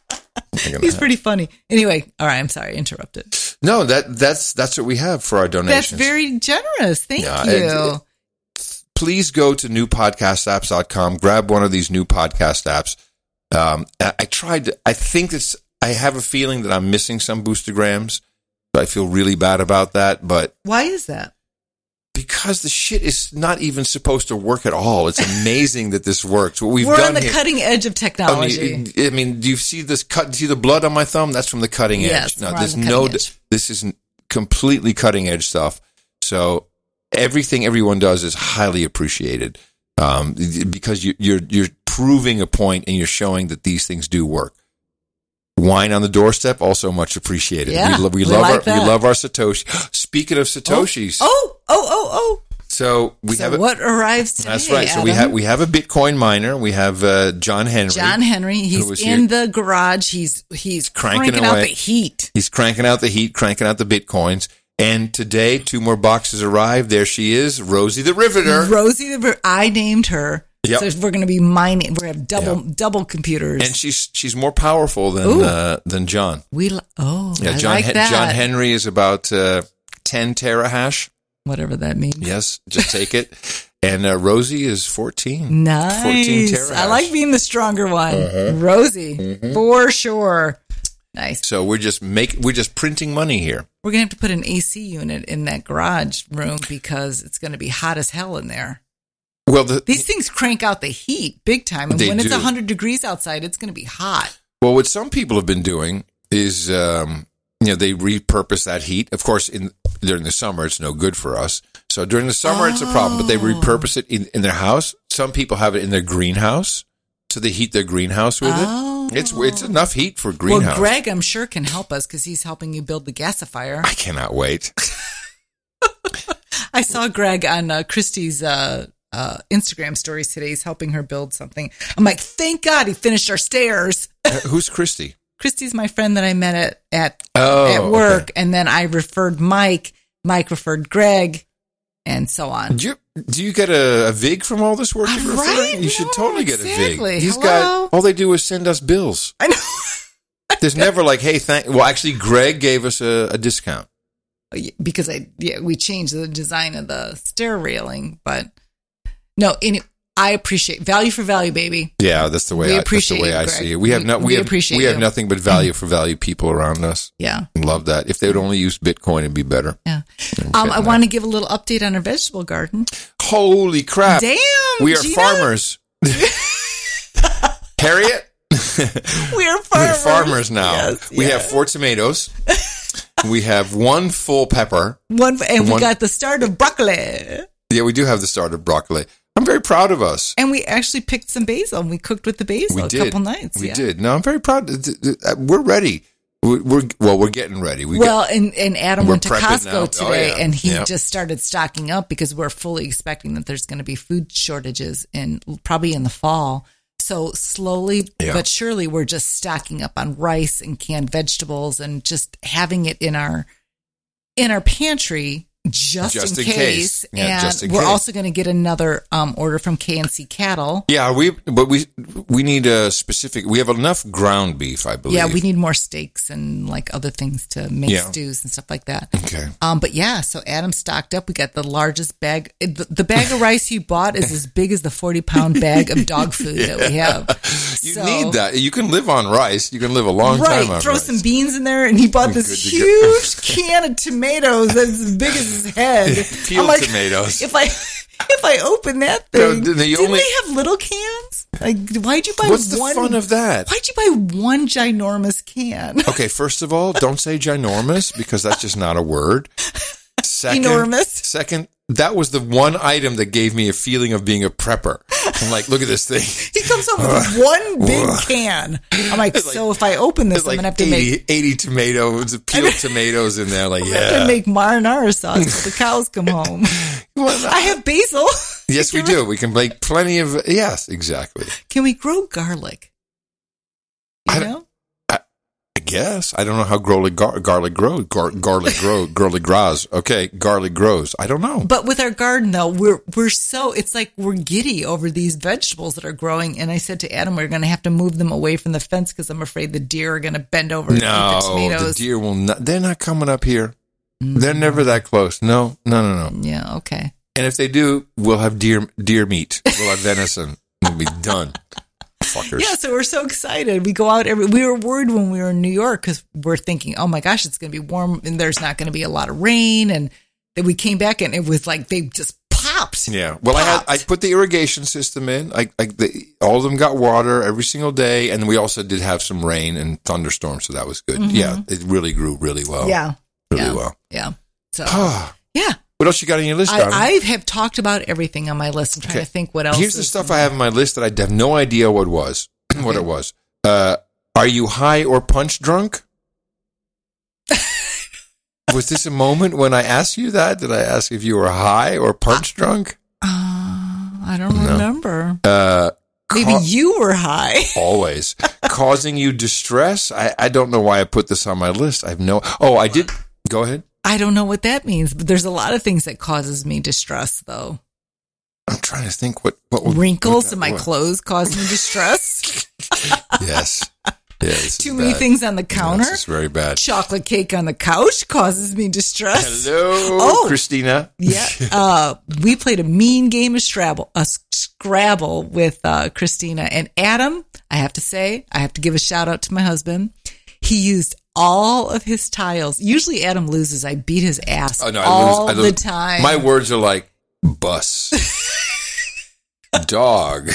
He's have. pretty funny. Anyway, all right, I'm sorry, I interrupted. No, that that's that's what we have for our donations. That's very generous. Thank yeah, you. It, it, please go to new podcast apps dot com. Grab one of these new podcast apps. Um, I, I tried to, I think it's, I have a feeling that I'm missing some boostergrams. I feel really bad about that, but why is that? Because the shit is not even supposed to work at all. It's amazing that this works. What we've We're done on the here, cutting edge of technology. I mean, I mean, do you see this cut? See the blood on my thumb? That's from the cutting edge. Yes, no, we're there's on the no. cutting edge. This is completely cutting edge stuff. So everything everyone does is highly appreciated um, because you, you're you're proving a point and you're showing that these things do work. Wine on the doorstep, also much appreciated. Yeah, we, lo- we, we love like our that. we love our Satoshi. Speaking of Satoshis, Oh, oh, oh, oh. so we So have a, what arrives today? that's right. So we Adam? have we have a Bitcoin miner. We have uh, John Henry. John Henry. who He's was in here. the garage. He's he's Cranking cranking, out away. the heat. He's cranking out the heat, cranking out the Bitcoins. And today, two more boxes arrived. There she is, Rosie the Riveter. Rosie, the Vir- I named her. Yep. So we're going to be mining. We're going to have double Yep. double computers. And she's she's more powerful than Ooh. uh, than John. we li- oh, Yeah, I John like Hen- that. John Henry is about uh, ten terahash. Whatever that means. Yes, just take it. And uh, Rosie is fourteen. Nice. fourteen terahash. I like being the stronger one. Uh-huh. Rosie, Mhm. for sure. Nice. So we're just make we're just printing money here. We're going to have to put an A C unit in that garage room because it's going to be hot as hell in there. Well, the, These things crank out the heat big time. And They when it's do. one hundred degrees outside, it's going to be hot. well, what some people have been doing is, um, you know, they repurpose that heat. Of course, in during the summer, it's no good for us. So during the summer, it's a problem. But they repurpose it in, in their house. Some people have it in their greenhouse, so they heat their greenhouse with Oh. it. It's it's enough heat for Well, greenhouse. Greg, I'm sure, can help us because he's helping you build the gasifier. I cannot wait. I saw Greg on uh, Christy's uh, uh, Instagram stories today. He's helping her build something. I'm like, thank God he finished our stairs. Uh, Who's Christy? Christy's my friend that I met at at, Oh, at work, okay. and then I referred Mike. Mike referred Greg, and so on. Do you, do you get a, a vig from all this work? You're Right? referring? You should No, totally get a exactly. vig. He's Hello? got all they do is send us bills. I know. There's never like, hey, thank. Well, actually, Greg gave us a, a discount. Because I yeah we changed the design of the stair railing, but no, any, I appreciate value for value, baby. Yeah, that's the way. We I, appreciate that's the way you, I Greg. see it. We have We- no. We, we have appreciate we have you. nothing but value for value people around us. Yeah, I love that. If they would only use Bitcoin, it'd be better. yeah. I'm Um, getting I that. want to give a little update on our vegetable garden. Holy crap! Damn, we are Gina. farmers. Harriet, We are farmers. we're farmers now. Yes, we yes. have four tomatoes. We have one full pepper. One, and we One- got the start of broccoli. Yeah, we do have the start of broccoli. I'm very proud of us. And we actually picked some basil and we cooked with the basil We a did. couple nights. We yeah. did. No, I'm very proud. Th- th- uh, We're ready. We're, we're well. We're getting ready. We Well, got, and, and Adam We're went to prepping Costco now. Oh, today yeah. and he Yeah. just started stocking up because we're fully expecting that there's going to be food shortages in probably in the fall. So slowly Yeah. but surely we're just stocking up on rice and canned vegetables and just having it in our in our pantry just, Just in, in case. case. Yeah, and just in we're case. also going to get another um, order from K and C Cattle. yeah, we. But we we need a specific. We have enough ground beef, I believe. Yeah, we need more steaks and like other things to make Yeah. stews and stuff like that. Okay. Um, but yeah, so Adam stocked up. We got the largest bag. The, the bag of rice you bought is as big as the forty pound bag of dog food that we have. You So- need that. You can live on rice. You can live a long Right, time on throw rice. some beans in there, and he bought Good this to go. huge can of tomatoes that's as big as his head. Peeled I'm like, tomatoes. If I if I open that No, thing, the- the didn't only- they have little cans? Like, why'd you buy What's the one? fun of that? Why'd you buy one ginormous can? Okay, first of all, don't say ginormous because that's just not a word. Second, Enormous. Second, that was the one item that gave me a feeling of being a prepper. I'm like, look at this thing. He comes home with one big can. I'm like, It's like- so if I open this, There's I'm like gonna have to eighty, make eighty tomatoes, peeled tomatoes in there. Like, I'm gonna yeah. make marinara sauce when the cows come home. Well, I have basil. yes, we do. We can make plenty of. Yes, exactly. Can we grow garlic? You I, know? I, I guess. I don't know how garlic, gar, garlic grows. Gar, garlic grows. garlic grows. Okay, garlic grows. I don't know. But with our garden, though, we're we're so, it's like we're giddy over these vegetables that are growing. And I said to Adam, we're going to have to move them away from the fence because I'm afraid the deer are going to bend over and eat the No, tomatoes. the deer will not. They're not coming up here. Mm-hmm. They're never that close. No, no, no, no. Yeah, okay. And if they do, we'll have deer deer meat. We'll have venison. We'll be done. Fuckers. Yeah, so we're so excited. We go out every. We were worried when we were in New York because we're thinking, oh my gosh, it's going to be warm and there's not going to be a lot of rain. And then we came back and it was like they just popped. Yeah. Well, popped. I had I put the irrigation system in. I, I the, all of them got water every single day, and we also did have some rain and thunderstorms, so that was good. Mm-hmm. Yeah, it really grew really well. Yeah, really yeah. well. Yeah. So yeah. What else you got on your list, Don? I, I have talked about everything on my list. I'm trying Okay. to think what else. Here's the stuff I have on my list that I have no idea what was. What it was. Uh, are you high or punch drunk? Was this a moment when I asked you that? Did I ask if you were high or punch drunk? Uh, I don't No. remember. Uh, Maybe ca- you were high. always causing you distress. I, I don't know why I put this on my list. I have no. Oh, I did. Go ahead. I don't know what that means, but there's a lot of things that causes me distress, though. I'm trying to think what what would- Wrinkles what in my what- clothes cause me distress. Yes. Yes. Too many things on the counter. This is very bad. Chocolate cake on the couch causes me distress. Hello, Oh. Christina. Yeah. Uh, we played a mean game of Scrabble, a Scrabble with uh, Christina and Adam. I have to say, I have to give a shout out to my husband. He used all of his tiles. Usually Adam loses. I beat his ass Oh no, I all lose, I lose. the time. My words are like bus, dog,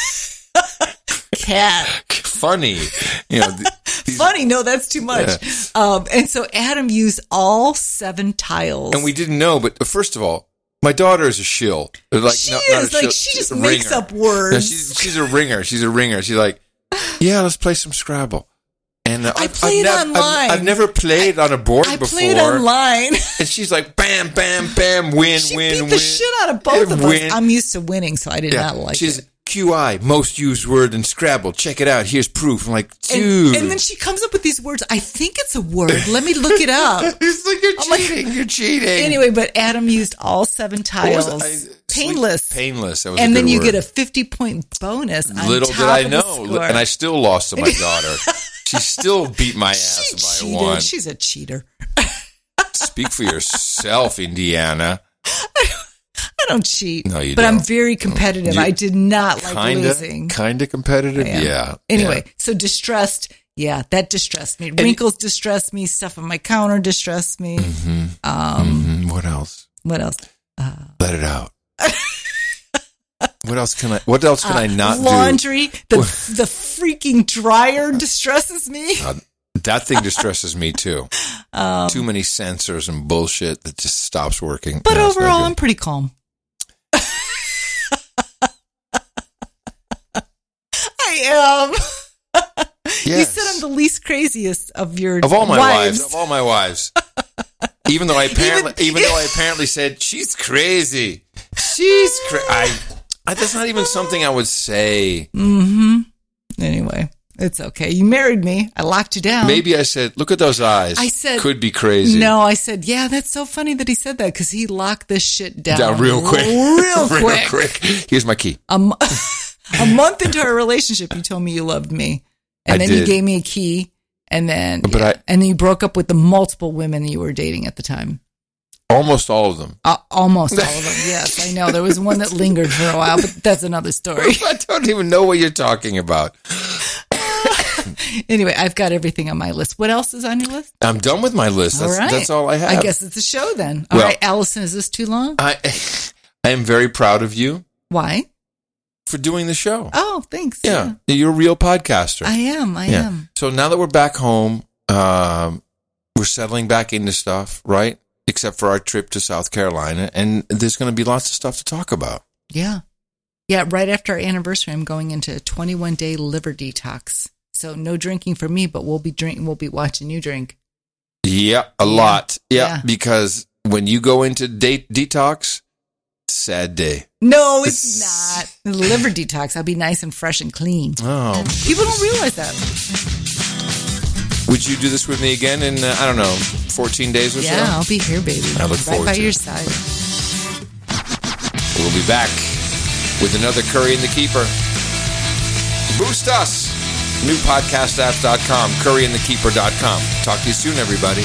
cat. funny. You know, th- these, Funny. No, that's too much. Yeah. Um, and so Adam used all seven tiles. and we didn't know. But first of all, my daughter is a shill. Like, She no, not a is, like, shill, she just a makes ringer. up words. No, she's she's a ringer. She's a ringer. She's like, yeah, let's play some Scrabble. And uh, I I've, played I've, nev- online. I've, I've never played on a board I before. played online. And she's like, bam, bam, bam, win, She win, beat win. the shit out of both of Win. us. I'm used to winning, so I did Yeah. not like She's it. Q I, most used word in Scrabble. Check it out. Here's proof. I'm like, And, dude. and then she comes up with these words. I think it's a word. Let me look it up. It's like you're I'm like- cheating. you're cheating. Anyway, but Adam used all seven What tiles. was it? I- Painless. sweet- Painless. That was a And then good you word. get a fifty point bonus on Little top did I of the know. score. And I still lost to my daughter. She still beat my ass she by cheated. one. She's a cheater. Speak for yourself, Indiana. I don't cheat. No, you but don't. I'm very competitive. You- I did not like Kinda, losing. kinda competitive. I am. Yeah. Anyway, so distressed. Yeah, that distressed me. Wrinkles distressed me. Stuff on my counter distressed me. Mm-hmm. Um, Mm-hmm. What else? What else? Uh, Let it out. What else can I? What else can I not do? laundry. The the freaking dryer distresses me. Uh, that thing distresses me too. Um, Too many sensors and bullshit that just stops working. but No, it's not overall, good. I'm pretty calm. I am. You Yes. said I'm the least craziest of your of all my wives. wives. Of all my wives. Even though I apparently, even, Even- though I apparently said she's crazy, she's crazy. I, I, that's not even something I would say. Mm-hmm. Anyway, it's okay. You married me. I locked you down. Maybe I said, "Look at those eyes." I said- "Could be crazy." No, I said, yeah, that's so funny that he said that because he locked this shit down, Down real quick. Real quick. real quick. Here's my key. A, mo- a month into our relationship, you told me you loved me. And I then you did. gave me a key. And then, But yeah. I- and then you broke up with the multiple women you were dating at the time. Almost all of them. Uh, almost all of them. Yes, I know. There was one that lingered for a while, but that's another story. I don't even know what you're talking about. Anyway, I've got everything on my list. What else is on your list? I'm done with my list. That's all right. that's all I have. I guess it's a show then. All Well- right, Allison, is this too long? I, I am very proud of you Why? for doing the show. Oh, thanks. Yeah, you're a real podcaster. I am. I yeah. am. So now that we're back home, um, we're settling back into stuff, right? Except for our trip to South Carolina, and there's going to be lots of stuff to talk about. Yeah. Yeah, right after our anniversary, I'm going into a twenty-one day liver detox. So no drinking for me, but we'll be drinking. We'll be watching you drink. Yeah, a lot. Yeah, Yeah. because when you go into date detox, sad day. No, it's not. not. The liver detox. I'll be nice and fresh and clean. Oh. People don't realize that. Would you do this with me again in, uh, I don't know, fourteen days or so? Yeah, I'll be here, baby. I look right forward by to your it. side. We'll be back with another Curry and the Keeper. Boost us. new podcast apps dot com, curry and the keeper dot com. Talk to you soon, everybody.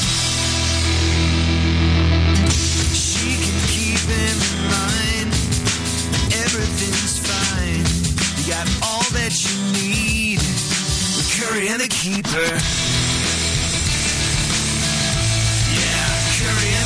She can keep him in line. Everything's fine. You got all that you need with Curry and the Keeper. Yeah, Curry and